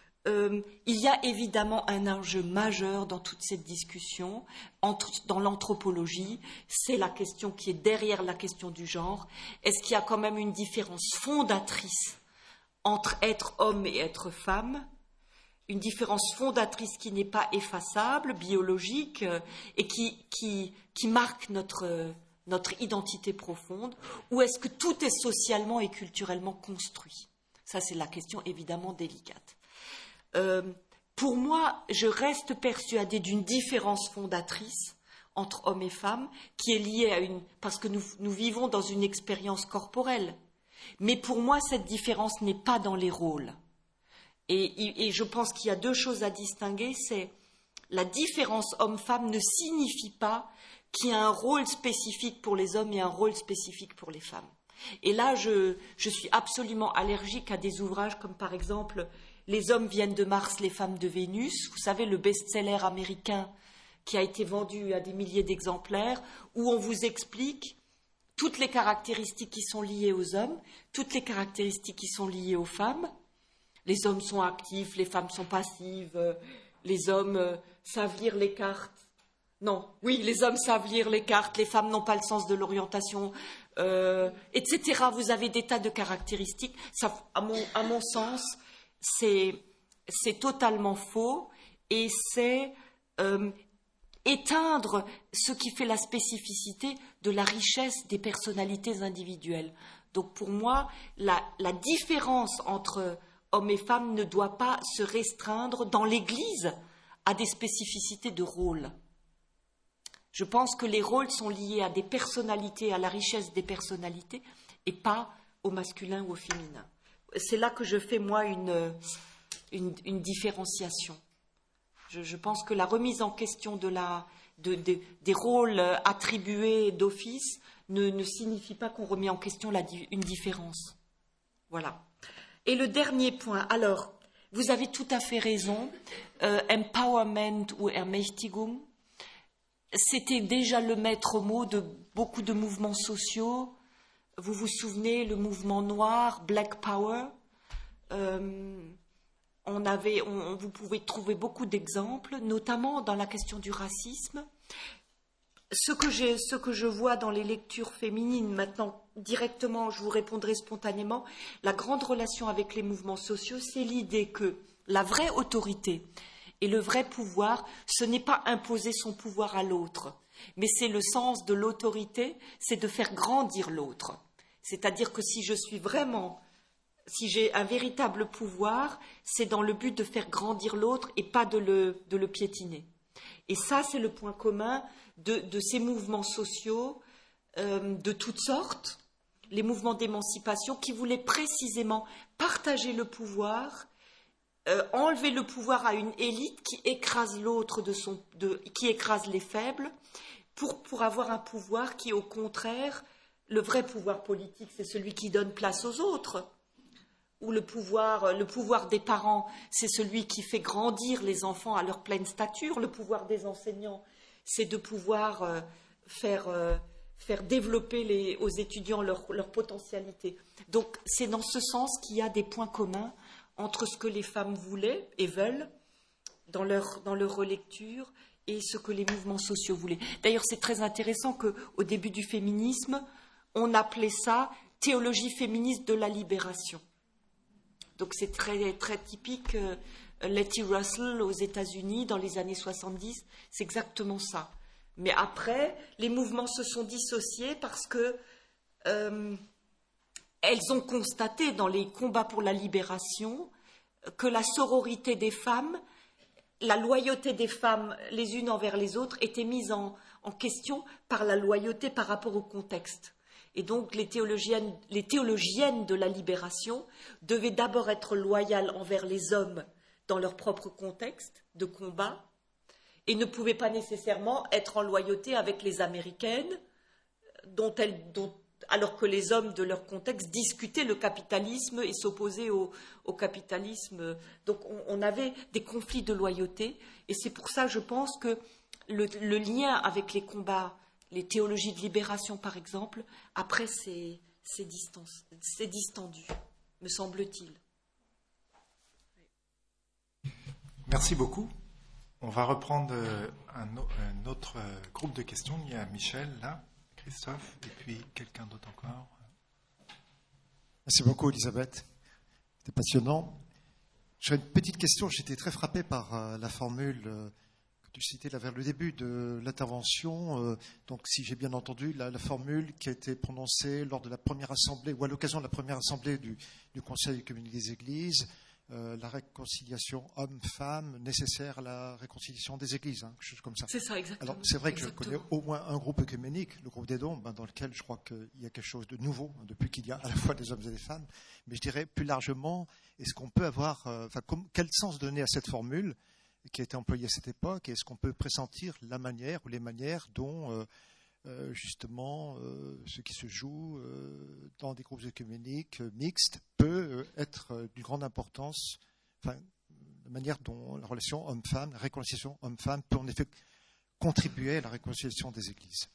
Il y a évidemment un enjeu majeur dans toute cette discussion, dans l'anthropologie. C'est la question qui est derrière la question du genre. Est-ce qu'il y a quand même une différence fondatrice entre être homme et être femme? Une différence fondatrice qui n'est pas effaçable, biologique, et qui marque notre identité profonde, ou est-ce que tout est socialement et culturellement construit? Ça, c'est la question évidemment délicate. Pour moi, je reste persuadée d'une différence fondatrice entre hommes et femmes qui est liée parce que nous vivons dans une expérience corporelle. Mais pour moi, cette différence n'est pas dans les rôles. Et je pense qu'il y a deux choses à distinguer, c'est la différence homme-femme ne signifie pas qu'il y a un rôle spécifique pour les hommes et un rôle spécifique pour les femmes. Et là, je suis absolument allergique à des ouvrages comme par exemple « Les hommes viennent de Mars, les femmes de Vénus », vous savez, le best-seller américain qui a été vendu à des milliers d'exemplaires, où on vous explique toutes les caractéristiques qui sont liées aux hommes, toutes les caractéristiques qui sont liées aux femmes. Les hommes sont actifs, les femmes sont passives, les hommes savent lire les cartes. Non, oui, les hommes savent lire les cartes, les femmes n'ont pas le sens de l'orientation, etc. Vous avez des tas de caractéristiques. Ça, à mon sens, c'est totalement faux et c'est éteindre ce qui fait la spécificité de la richesse des personnalités individuelles. Donc pour moi, la différence entre hommes et femmes ne doit pas se restreindre dans l'Église à des spécificités de rôle. Je pense que les rôles sont liés à des personnalités, à la richesse des personnalités, et pas au masculin ou au féminin. C'est là que je fais, moi, une différenciation. Je pense que la remise en question des rôles attribués d'office ne signifie pas qu'on remet en question une différence. Voilà. Et le dernier point, alors, vous avez tout à fait raison, empowerment ou Ermächtigung, c'était déjà le maître mot de beaucoup de mouvements sociaux. Vous vous souvenez, le mouvement noir, Black Power. Vous pouvez trouver beaucoup d'exemples, notamment dans la question du racisme. Ce que je vois dans les lectures féminines, maintenant, directement, je vous répondrai spontanément, la grande relation avec les mouvements sociaux, c'est l'idée que la vraie autorité et le vrai pouvoir, ce n'est pas imposer son pouvoir à l'autre, mais c'est le sens de l'autorité, c'est de faire grandir l'autre. C'est-à-dire que si j'ai un véritable pouvoir, c'est dans le but de faire grandir l'autre et pas de le piétiner. Et ça, c'est le point commun de ces mouvements sociaux de toutes sortes, les mouvements d'émancipation qui voulaient précisément partager le pouvoir, enlever le pouvoir à une élite qui écrase l'autre, qui écrase les faibles, pour avoir un pouvoir qui, au contraire, le vrai pouvoir politique, c'est celui qui donne place aux autres. Ou le pouvoir des parents, c'est celui qui fait grandir les enfants à leur pleine stature. Le pouvoir des enseignants, c'est de pouvoir faire développer aux étudiants leur potentialité. Donc, c'est dans ce sens qu'il y a des points communs entre ce que les femmes voulaient et veulent dans leur relecture et ce que les mouvements sociaux voulaient. D'ailleurs, c'est très intéressant qu'au début du féminisme, on appelait ça théologie féministe de la libération. Donc c'est très, très typique. Letty Russell aux États-Unis dans les années 70, c'est exactement ça. Mais après, les mouvements se sont dissociés parce que elles ont constaté dans les combats pour la libération que la sororité des femmes, la loyauté des femmes les unes envers les autres était mise en question par la loyauté par rapport au contexte. Et donc les théologiennes de la libération devaient d'abord être loyales envers les hommes dans leur propre contexte de combat et ne pouvaient pas nécessairement être en loyauté avec les Américaines, alors que les hommes de leur contexte discutaient le capitalisme et s'opposaient au capitalisme. Donc on avait des conflits de loyauté et c'est pour ça, je pense, que le lien avec les combats, les théologies de libération, par exemple, après, c'est distendu, me semble-t-il. Merci beaucoup. On va reprendre un autre groupe de questions. Il y a Michel, là, Christophe, et puis quelqu'un d'autre encore. Merci beaucoup, Elisabeth. C'était passionnant. J'aurais une petite question. J'étais très frappé par la formule que tu citais là vers le début de l'intervention. Donc, si j'ai bien entendu, la formule qui a été prononcée lors de la première assemblée, ou à l'occasion de la première assemblée du Conseil œcuménique des Églises, la réconciliation homme-femme nécessaire à la réconciliation des Églises, quelque chose comme ça. C'est ça, exactement. Alors, c'est vrai que je connais au moins un groupe œcuménique, le groupe des dons, dans lequel je crois qu'il y a quelque chose de nouveau, depuis qu'il y a à la fois des hommes et des femmes. Mais je dirais plus largement, est-ce qu'on peut avoir, quel sens donner à cette formule qui a été employée à cette époque, et est-ce qu'on peut pressentir la manière ou les manières dont justement ce qui se joue dans des groupes œcuméniques mixtes peut être d'une grande importance, la manière dont la relation homme-femme, la réconciliation homme-femme peut en effet contribuer à la réconciliation des Églises.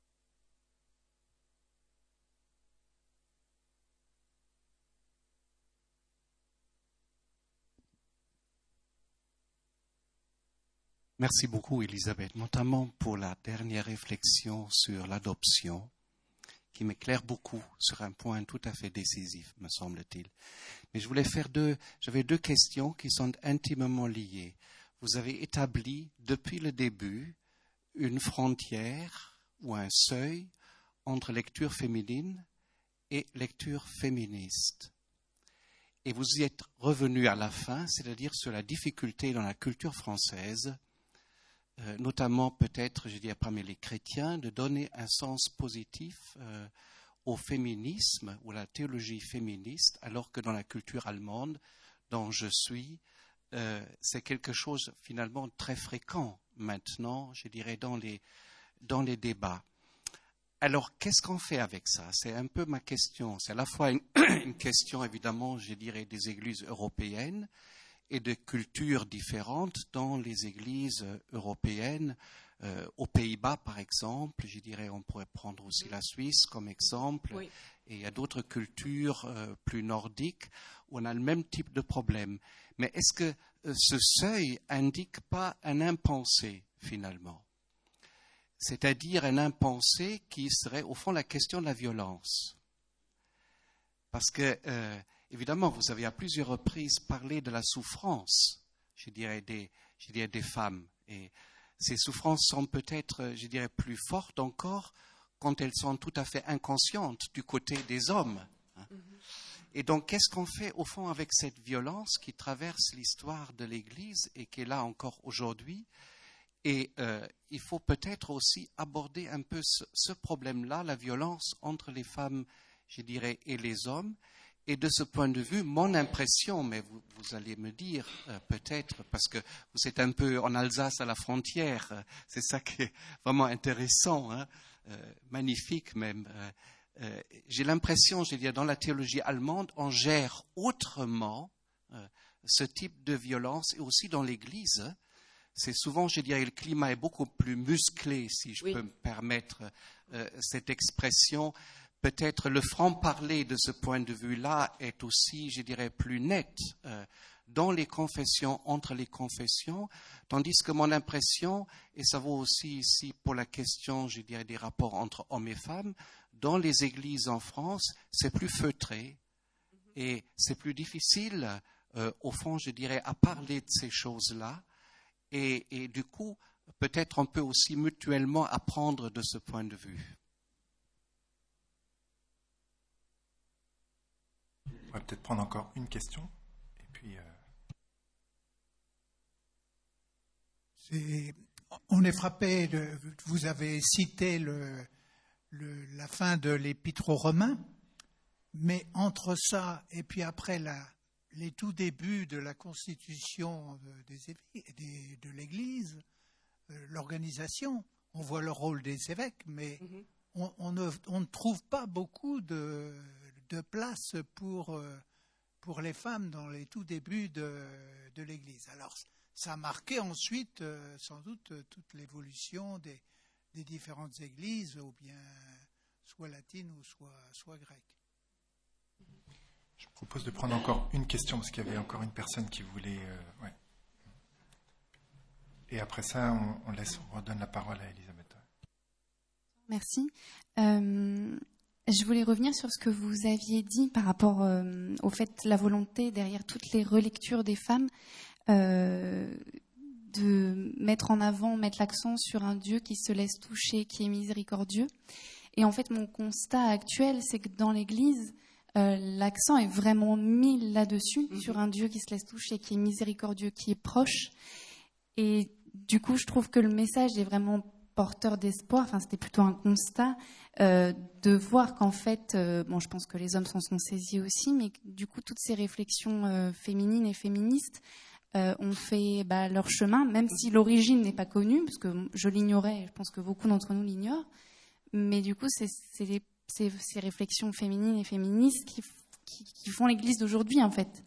Merci beaucoup, Elisabeth, notamment pour la dernière réflexion sur l'adoption, qui m'éclaire beaucoup sur un point tout à fait décisif, me semble-t-il. Mais j'avais deux questions qui sont intimement liées. Vous avez établi, depuis le début, une frontière ou un seuil entre lecture féminine et lecture féministe. Et vous y êtes revenu à la fin, c'est-à-dire sur la difficulté dans la culture française, notamment peut-être, je dirais parmi les chrétiens, de donner un sens positif au féminisme ou à la théologie féministe, alors que dans la culture allemande, dont je suis, c'est quelque chose finalement très fréquent maintenant, je dirais, dans les débats. Alors, qu'est-ce qu'on fait avec ça? C'est un peu ma question. C'est à la fois une question, évidemment, je dirais, des églises européennes, et de cultures différentes dans les églises européennes. Aux Pays-Bas, par exemple, je dirais, on pourrait prendre aussi la Suisse comme exemple, oui. Et il y a d'autres cultures plus nordiques où on a le même type de problème. Mais est-ce que ce seuil indique pas un impensé, finalement? C'est-à-dire un impensé qui serait, au fond, la question de la violence. Parce que évidemment, vous avez à plusieurs reprises parlé de la souffrance, je dirais, des femmes. Et ces souffrances sont peut-être, je dirais, plus fortes encore quand elles sont tout à fait inconscientes du côté des hommes. Et donc, qu'est-ce qu'on fait au fond avec cette violence qui traverse l'histoire de l'Église et qui est là encore aujourd'hui? Et il faut peut-être aussi aborder un peu ce problème-là, la violence entre les femmes, je dirais, et les hommes. Et de ce point de vue, mon impression, mais vous allez me dire peut-être, parce que vous êtes un peu en Alsace à la frontière, c'est ça qui est vraiment intéressant, hein, magnifique même. J'ai l'impression, je veux dire, dans la théologie allemande, on gère autrement ce type de violence, et aussi dans l'Église. C'est souvent, je dirais, le climat est beaucoup plus musclé, si je peux me permettre cette expression. Peut-être le franc-parler de ce point de vue-là est aussi, je dirais, plus net dans les confessions, entre les confessions, tandis que mon impression, et ça vaut aussi ici pour la question, je dirais, des rapports entre hommes et femmes, dans les églises en France, c'est plus feutré et c'est plus difficile, au fond, je dirais, à parler de ces choses-là. Et du coup, peut-être on peut aussi mutuellement apprendre de ce point de vue. On va peut-être prendre encore une question. Et puis, on est frappé, vous avez cité la fin de l'Épître aux Romains, mais entre ça et puis après les tout débuts de la constitution de l'Église, l'organisation, on voit le rôle des évêques, mais on ne trouve pas beaucoup de place pour les femmes dans les tout débuts de l'Église. Alors, ça a marqué ensuite, sans doute, toute l'évolution des différentes églises, ou bien soit latines ou soit grecques. Je propose de prendre encore une question, parce qu'il y avait encore une personne qui voulait... ouais. Et après ça, on redonne la parole à Elisabeth. Merci. Je voulais revenir sur ce que vous aviez dit par rapport au fait, la volonté derrière toutes les relectures des femmes de mettre en avant, mettre l'accent sur un Dieu qui se laisse toucher, qui est miséricordieux. Et en fait, mon constat actuel, c'est que dans l'Église, l'accent est vraiment mis là-dessus, sur un Dieu qui se laisse toucher, qui est miséricordieux, qui est proche. Et du coup, je trouve que le message est vraiment porteur d'espoir. Enfin, c'était plutôt un constat de voir qu'en fait, je pense que les hommes s'en sont saisis aussi, mais du coup, toutes ces réflexions féminines et féministes ont fait leur chemin, même si l'origine n'est pas connue, parce que je l'ignorais, et je pense que beaucoup d'entre nous l'ignorent. Mais du coup, c'est ces réflexions féminines et féministes qui font l'Église d'aujourd'hui, en fait.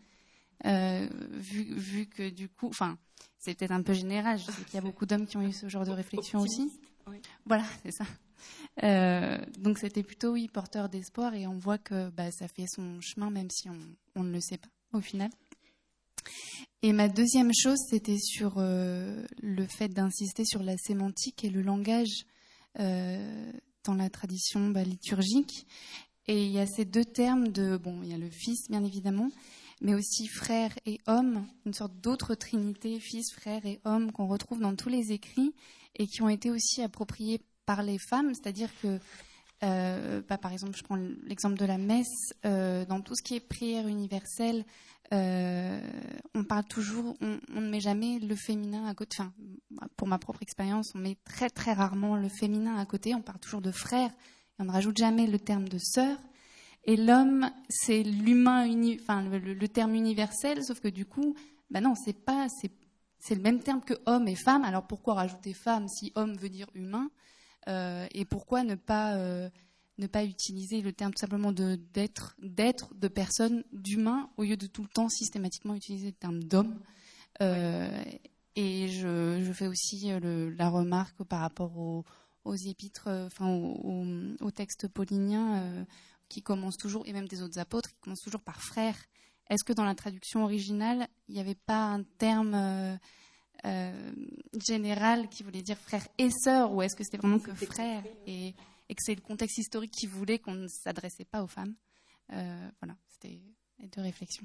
Vu que du coup, enfin, c'est peut-être un peu général, je sais qu'il y a beaucoup d'hommes qui ont eu ce genre de réflexion aussi. Oui. Voilà, c'est ça. Donc c'était plutôt, porteur d'espoir, et on voit que ça fait son chemin, même si on ne le sait pas, au final. Et ma deuxième chose, c'était sur le fait d'insister sur la sémantique et le langage dans la tradition liturgique. Et il y a ces deux termes il y a le fils, bien évidemment, mais aussi frère et homme, une sorte d'autre trinité, fils, frère et homme, qu'on retrouve dans tous les écrits et qui ont été aussi appropriés par les femmes. C'est-à-dire que, par exemple, je prends l'exemple de la messe, dans tout ce qui est prière universelle, on parle toujours, on ne met jamais le féminin à côté. Enfin, pour ma propre expérience, on met très très rarement le féminin à côté. On parle toujours de frère et on ne rajoute jamais le terme de sœur. Et l'homme, c'est l'humain, le terme universel, sauf que du coup, non, c'est le même terme que homme et femme. Alors pourquoi rajouter femme si homme veut dire humain, et pourquoi ne pas utiliser le terme tout simplement d'être, de personne, d'humain, au lieu de tout le temps systématiquement utiliser le terme d'homme. Et je fais aussi la remarque par rapport aux épîtres, aux textes pauliniens, qui commencent toujours, et même des autres apôtres, qui commencent toujours par frère. Est-ce que dans la traduction originale, il n'y avait pas un terme général qui voulait dire frère et sœur, ou est-ce que c'était vraiment que frère, et que c'est le contexte historique qui voulait qu'on ne s'adressait pas aux femmes? Voilà, c'était les deux réflexions.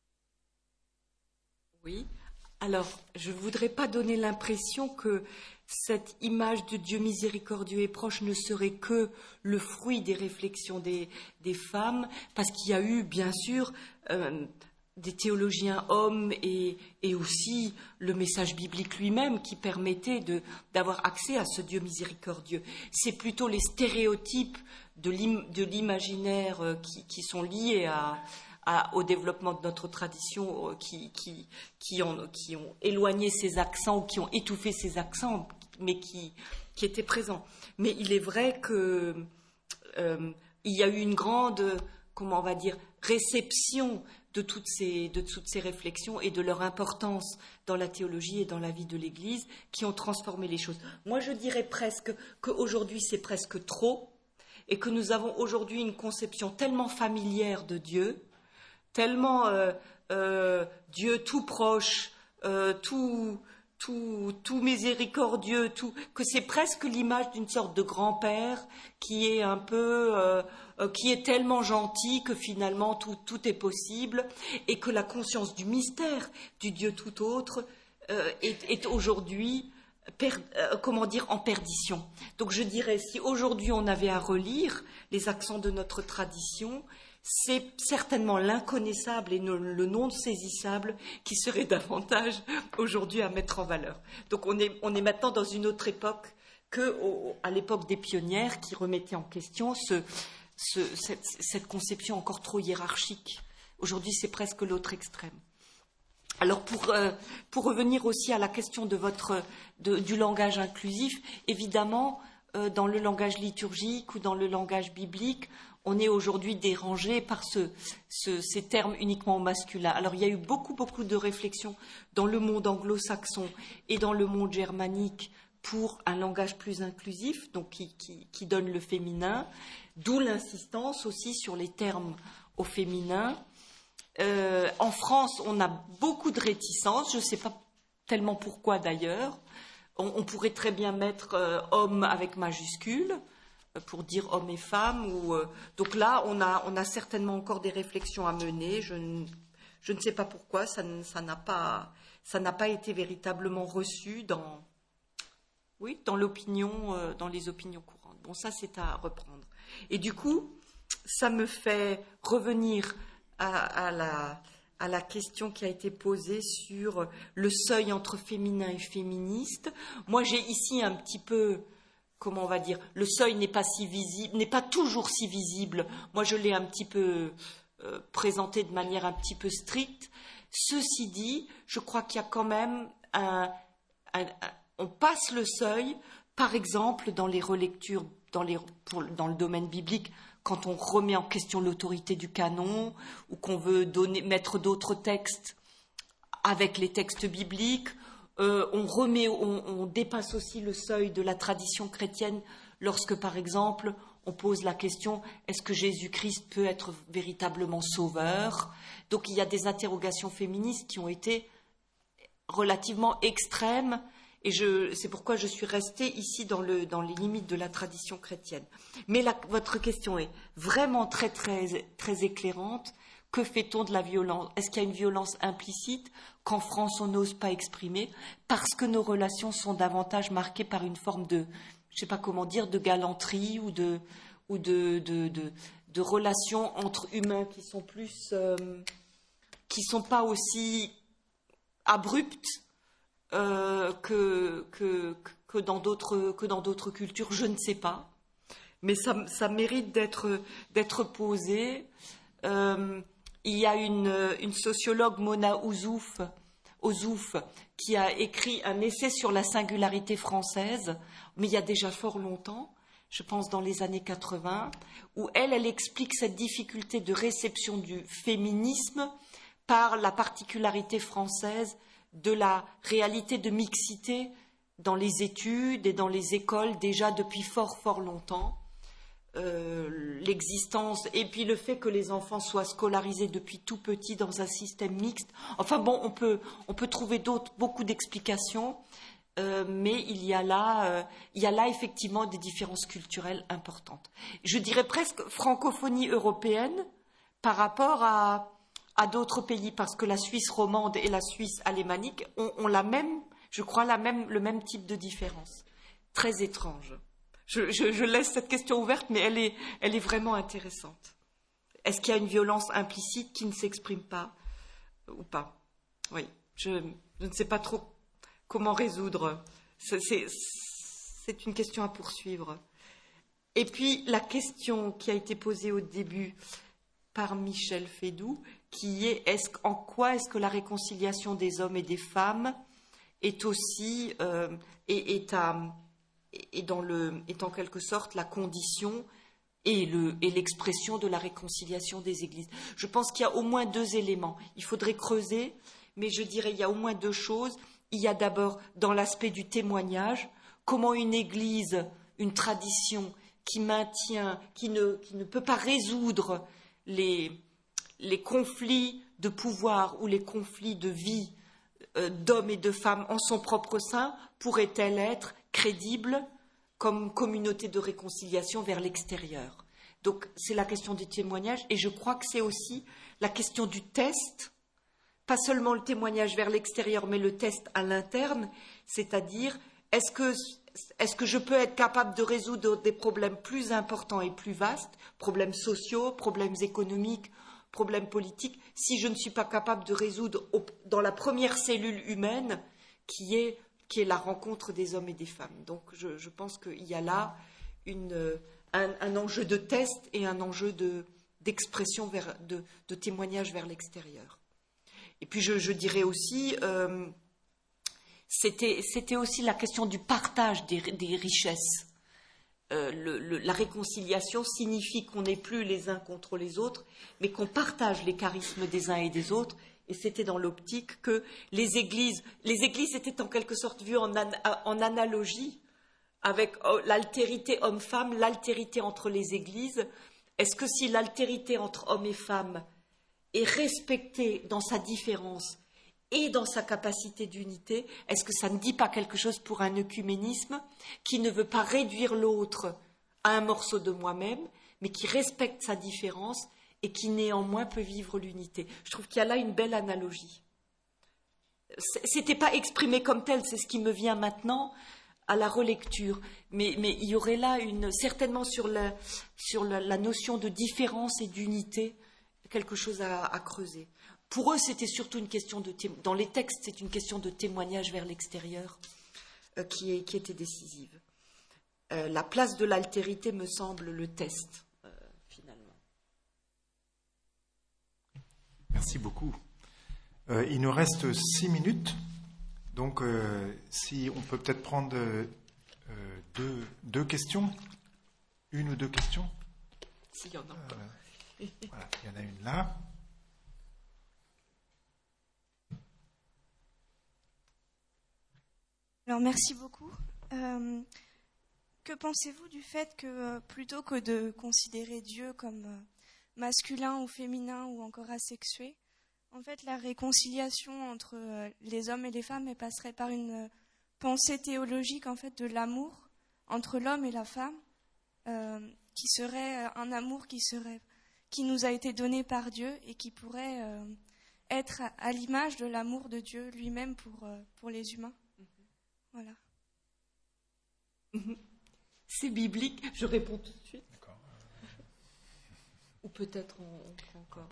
Oui. Alors, je ne voudrais pas donner l'impression que cette image de Dieu miséricordieux et proche ne serait que le fruit des réflexions des femmes, parce qu'il y a eu, bien sûr, des théologiens hommes et aussi le message biblique lui-même qui permettait d'avoir accès à ce Dieu miséricordieux. C'est plutôt les stéréotypes de l'imaginaire qui sont liés au développement de notre tradition qui ont éloigné ces accents ou qui ont étouffé ces accents, mais qui étaient présents. Mais il est vrai que il y a eu une grande, comment on va dire, réception de toutes ces réflexions et de leur importance dans la théologie et dans la vie de l'Église qui ont transformé les choses. Moi, je dirais presque qu'aujourd'hui, c'est presque trop et que nous avons aujourd'hui une conception tellement familière de Dieu, tellement Dieu tout proche, tout miséricordieux, que c'est presque l'image d'une sorte de grand-père qui est un peu, qui est tellement gentil que finalement tout est possible, et que la conscience du mystère du Dieu tout autre est aujourd'hui, en perdition. Donc je dirais, si aujourd'hui on avait à relire les accents de notre tradition, c'est certainement l'inconnaissable et le non saisissable qui serait davantage aujourd'hui à mettre en valeur. Donc on est maintenant dans une autre époque qu'à l'époque des pionnières qui remettaient en question cette conception encore trop hiérarchique. Aujourd'hui, c'est presque l'autre extrême. Alors pour revenir aussi à la question du langage inclusif, évidemment, dans le langage liturgique ou dans le langage biblique, on est aujourd'hui dérangé par ces termes uniquement au masculin. Alors il y a eu beaucoup de réflexions dans le monde anglo-saxon et dans le monde germanique pour un langage plus inclusif, donc qui donne le féminin, d'où l'insistance aussi sur les termes au féminin. En France, on a beaucoup de réticences, je ne sais pas tellement pourquoi d'ailleurs. On pourrait très bien mettre homme avec majuscule pour dire hommes et femmes. Donc là, on a certainement encore des réflexions à mener. Je ne sais pas pourquoi, ça n'a pas été véritablement reçu dans l'opinion, dans les opinions courantes. Bon, ça, c'est à reprendre. Et du coup, ça me fait revenir à la question qui a été posée sur le seuil entre féminin et féministe. Moi, j'ai ici un petit peu, comment on va dire, le seuil n'est pas toujours si visible. Moi, je l'ai un petit peu présenté de manière un petit peu stricte. Ceci dit, je crois qu'il y a quand même on passe le seuil, par exemple, dans les relectures, dans le domaine biblique, quand on remet en question l'autorité du canon ou qu'on veut mettre d'autres textes avec les textes bibliques, on dépasse aussi le seuil de la tradition chrétienne lorsque, par exemple, on pose la question « est-ce que Jésus-Christ peut être véritablement sauveur ?» Donc il y a des interrogations féministes qui ont été relativement extrêmes. Et c'est pourquoi je suis restée ici dans les limites de la tradition chrétienne. Mais votre question est vraiment très, très, très éclairante. Que fait-on de la violence ? Est-ce qu'il y a une violence implicite qu'en France on n'ose pas exprimer parce que nos relations sont davantage marquées par une forme de, je ne sais pas comment dire, de galanterie ou de relations entre humains qui sont plus, qui sont pas aussi abruptes que dans d'autres cultures, je ne sais pas, mais ça mérite d'être posé. Il y a une sociologue, Mona Ozouf, qui a écrit un essai sur la singularité française, mais il y a déjà fort longtemps, je pense dans les années 80, où elle explique cette difficulté de réception du féminisme par la particularité française de la réalité de mixité dans les études et dans les écoles déjà depuis fort, fort longtemps. L'existence et puis le fait que les enfants soient scolarisés depuis tout petit dans un système mixte. Enfin bon, on peut trouver beaucoup d'explications, mais il y a là effectivement des différences culturelles importantes. Je dirais presque francophonie européenne par rapport à d'autres pays, parce que la Suisse romande et la Suisse alémanique ont la même je crois, le même type de différence. Très étrange. Je laisse cette question ouverte, mais elle est vraiment intéressante. Est-ce qu'il y a une violence implicite qui ne s'exprime pas ou pas? Oui, je ne sais pas trop comment résoudre. C'est une question à poursuivre. Et puis, la question qui a été posée au début par Michel Fédoux, qui est en quoi est-ce que la réconciliation des hommes et des femmes est aussi est en quelque sorte la condition et l'expression de la réconciliation des églises. Je pense qu'il y a au moins 2 éléments. Il faudrait creuser, mais je dirais il y a au moins 2 choses. Il y a d'abord dans l'aspect du témoignage, comment une église, une tradition qui maintient, qui ne peut pas résoudre les conflits de pouvoir ou les conflits de vie d'hommes et de femmes en son propre sein, pourrait-elle être crédible comme communauté de réconciliation vers l'extérieur? Donc c'est la question du témoignage, et je crois que c'est aussi la question du test, pas seulement le témoignage vers l'extérieur, mais le test à l'interne, c'est-à-dire est-ce que je peux être capable de résoudre des problèmes plus importants et plus vastes, problèmes sociaux, problèmes économiques, problèmes politiques, si je ne suis pas capable de résoudre dans la première cellule humaine qui est la rencontre des hommes et des femmes. Donc je pense qu'il y a là un enjeu de test et un enjeu d'expression, de témoignage vers l'extérieur. Et puis je dirais aussi... C'était aussi la question du partage des richesses. La réconciliation signifie qu'on n'est plus les uns contre les autres, mais qu'on partage les charismes des uns et des autres. Et c'était dans l'optique que les églises étaient en quelque sorte vues en analogie avec l'altérité homme-femme, l'altérité entre les églises. Est-ce que si l'altérité entre hommes et femmes est respectée dans sa différence et dans sa capacité d'unité, est-ce que ça ne dit pas quelque chose pour un œcuménisme qui ne veut pas réduire l'autre à un morceau de moi-même, mais qui respecte sa différence et qui néanmoins peut vivre l'unité? Je trouve qu'il y a là une belle analogie. C'était pas exprimé comme tel, c'est ce qui me vient maintenant à la relecture, mais il y aurait là certainement sur la notion de différence et d'unité quelque chose à creuser. Pour eux, c'était surtout une question dans les textes, c'est une question de témoignage vers l'extérieur qui était décisive. La place de l'altérité me semble le test, finalement. Merci beaucoup. Il nous reste 6 minutes, donc si on peut peut-être prendre deux questions, 1 ou 2 questions. S'il y en a encore. Voilà, il y en a une là. Alors, merci beaucoup. Que pensez-vous du fait que plutôt que de considérer Dieu comme masculin ou féminin ou encore asexué, en fait, la réconciliation entre les hommes et les femmes elle passerait par une pensée théologique en fait de l'amour entre l'homme et la femme, qui serait un amour qui nous a été donné par Dieu et qui pourrait être à l'image de l'amour de Dieu lui-même pour les humains. Voilà. C'est biblique. Je réponds tout de suite. D'accord. Ou peut-être on prend encore.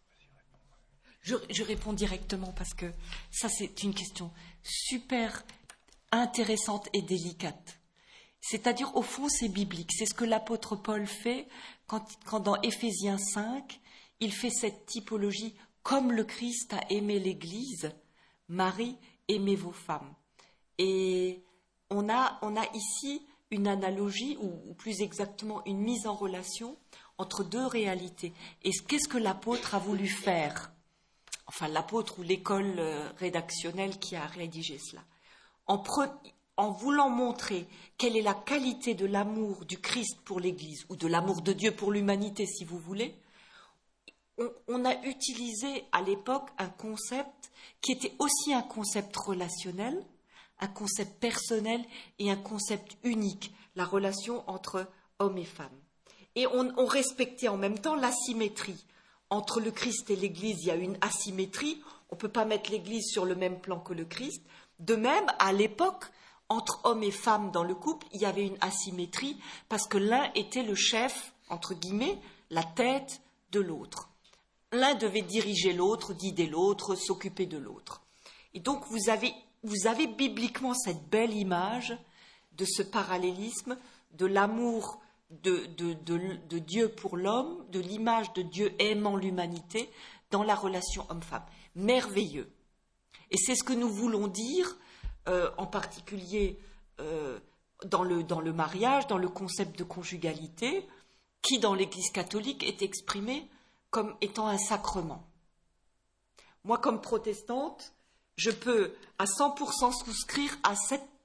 Je réponds directement parce que ça, c'est une question super intéressante et délicate. C'est-à-dire, au fond, c'est biblique. C'est ce que l'apôtre Paul fait quand dans Éphésiens 5, il fait cette typologie. Comme le Christ a aimé l'Église, Marie, aimez vos femmes. Et on a ici une analogie, ou plus exactement une mise en relation entre 2 réalités. Et qu'est-ce que l'apôtre a voulu faire? Enfin, l'apôtre ou l'école rédactionnelle qui a rédigé cela. En voulant montrer quelle est la qualité de l'amour du Christ pour l'Église, ou de l'amour de Dieu pour l'humanité, si vous voulez, on a utilisé à l'époque un concept qui était aussi un concept relationnel, un concept personnel et un concept unique, la relation entre hommes et femmes. Et on respectait en même temps l'asymétrie. Entre le Christ et l'Église, il y a une asymétrie. On ne peut pas mettre l'Église sur le même plan que le Christ. De même, à l'époque, entre hommes et femmes dans le couple, il y avait une asymétrie parce que l'un était le chef, entre guillemets, la tête de l'autre. L'un devait diriger l'autre, guider l'autre, s'occuper de l'autre. Et donc, vous avez bibliquement cette belle image de ce parallélisme, de l'amour de Dieu pour l'homme, de l'image de Dieu aimant l'humanité dans la relation homme-femme. Merveilleux. Et c'est ce que nous voulons dire, en particulier dans le mariage, dans le concept de conjugalité, qui dans l'Église catholique est exprimé comme étant un sacrement. Moi, comme protestante, je peux à 100% souscrire à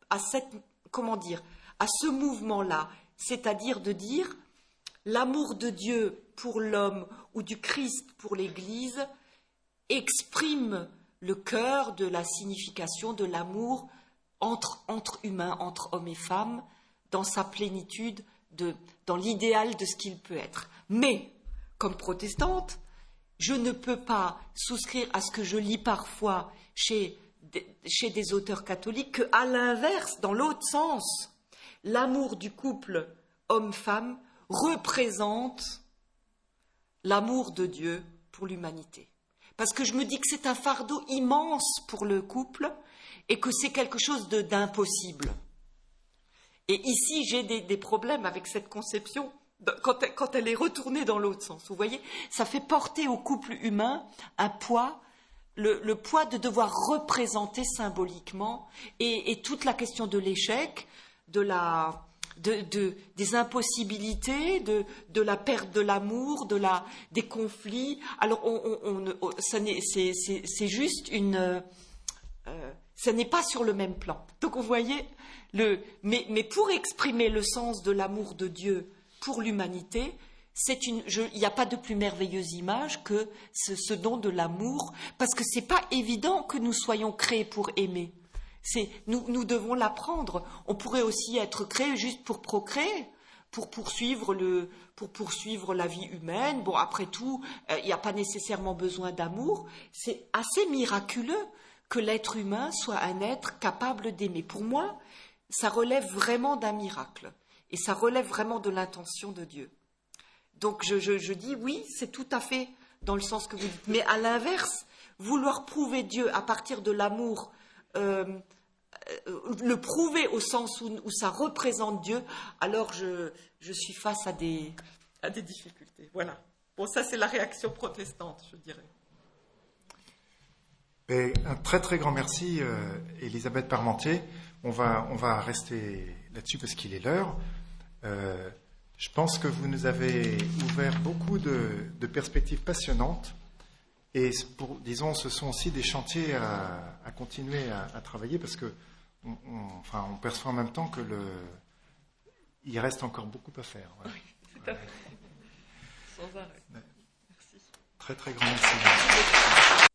ce mouvement-là, c'est-à-dire de dire l'amour de Dieu pour l'homme ou du Christ pour l'Église exprime le cœur de la signification de l'amour entre humains, entre hommes et femmes, dans sa plénitude, dans l'idéal de ce qu'il peut être. Mais, comme protestante, je ne peux pas souscrire à ce que je lis parfois chez des auteurs catholiques, qu'à l'inverse, dans l'autre sens, l'amour du couple homme-femme représente l'amour de Dieu pour l'humanité. Parce que je me dis que c'est un fardeau immense pour le couple et que c'est quelque chose d'impossible. Et ici, j'ai des problèmes avec cette conception quand elle est retournée dans l'autre sens. Vous voyez, ça fait porter au couple humain un poids, le poids de devoir représenter symboliquement et toute la question de l'échec, des impossibilités, de la perte de l'amour, des conflits. Alors, c'est juste ça n'est pas sur le même plan. Donc, vous voyez, mais pour exprimer le sens de l'amour de Dieu pour l'humanité, il n'y a pas de plus merveilleuse image que ce don de l'amour, parce que c'est pas évident que nous soyons créés pour aimer. Nous devons l'apprendre. On pourrait aussi être créé juste pour procréer, pour poursuivre la vie humaine. Bon, après tout, il n'y a pas nécessairement besoin d'amour. C'est assez miraculeux que l'être humain soit un être capable d'aimer. Pour moi, ça relève vraiment d'un miracle. Et ça relève vraiment de l'intention de Dieu. Donc je dis oui, c'est tout à fait dans le sens que vous dites. Mais à l'inverse, vouloir prouver Dieu à partir de l'amour, le prouver au sens où ça représente Dieu, alors je suis face à des difficultés. Voilà. Bon, ça c'est la réaction protestante, je dirais. Et un très très grand merci, Elisabeth Parmentier. On va rester là-dessus parce qu'il est l'heure. Je pense que vous nous avez ouvert beaucoup de perspectives passionnantes. Et disons, ce sont aussi des chantiers à continuer à travailler parce que on perçoit en même temps que il reste encore beaucoup à faire. Voilà. Oui, tout à fait. Sans arrêt. Merci. Très très grand merci.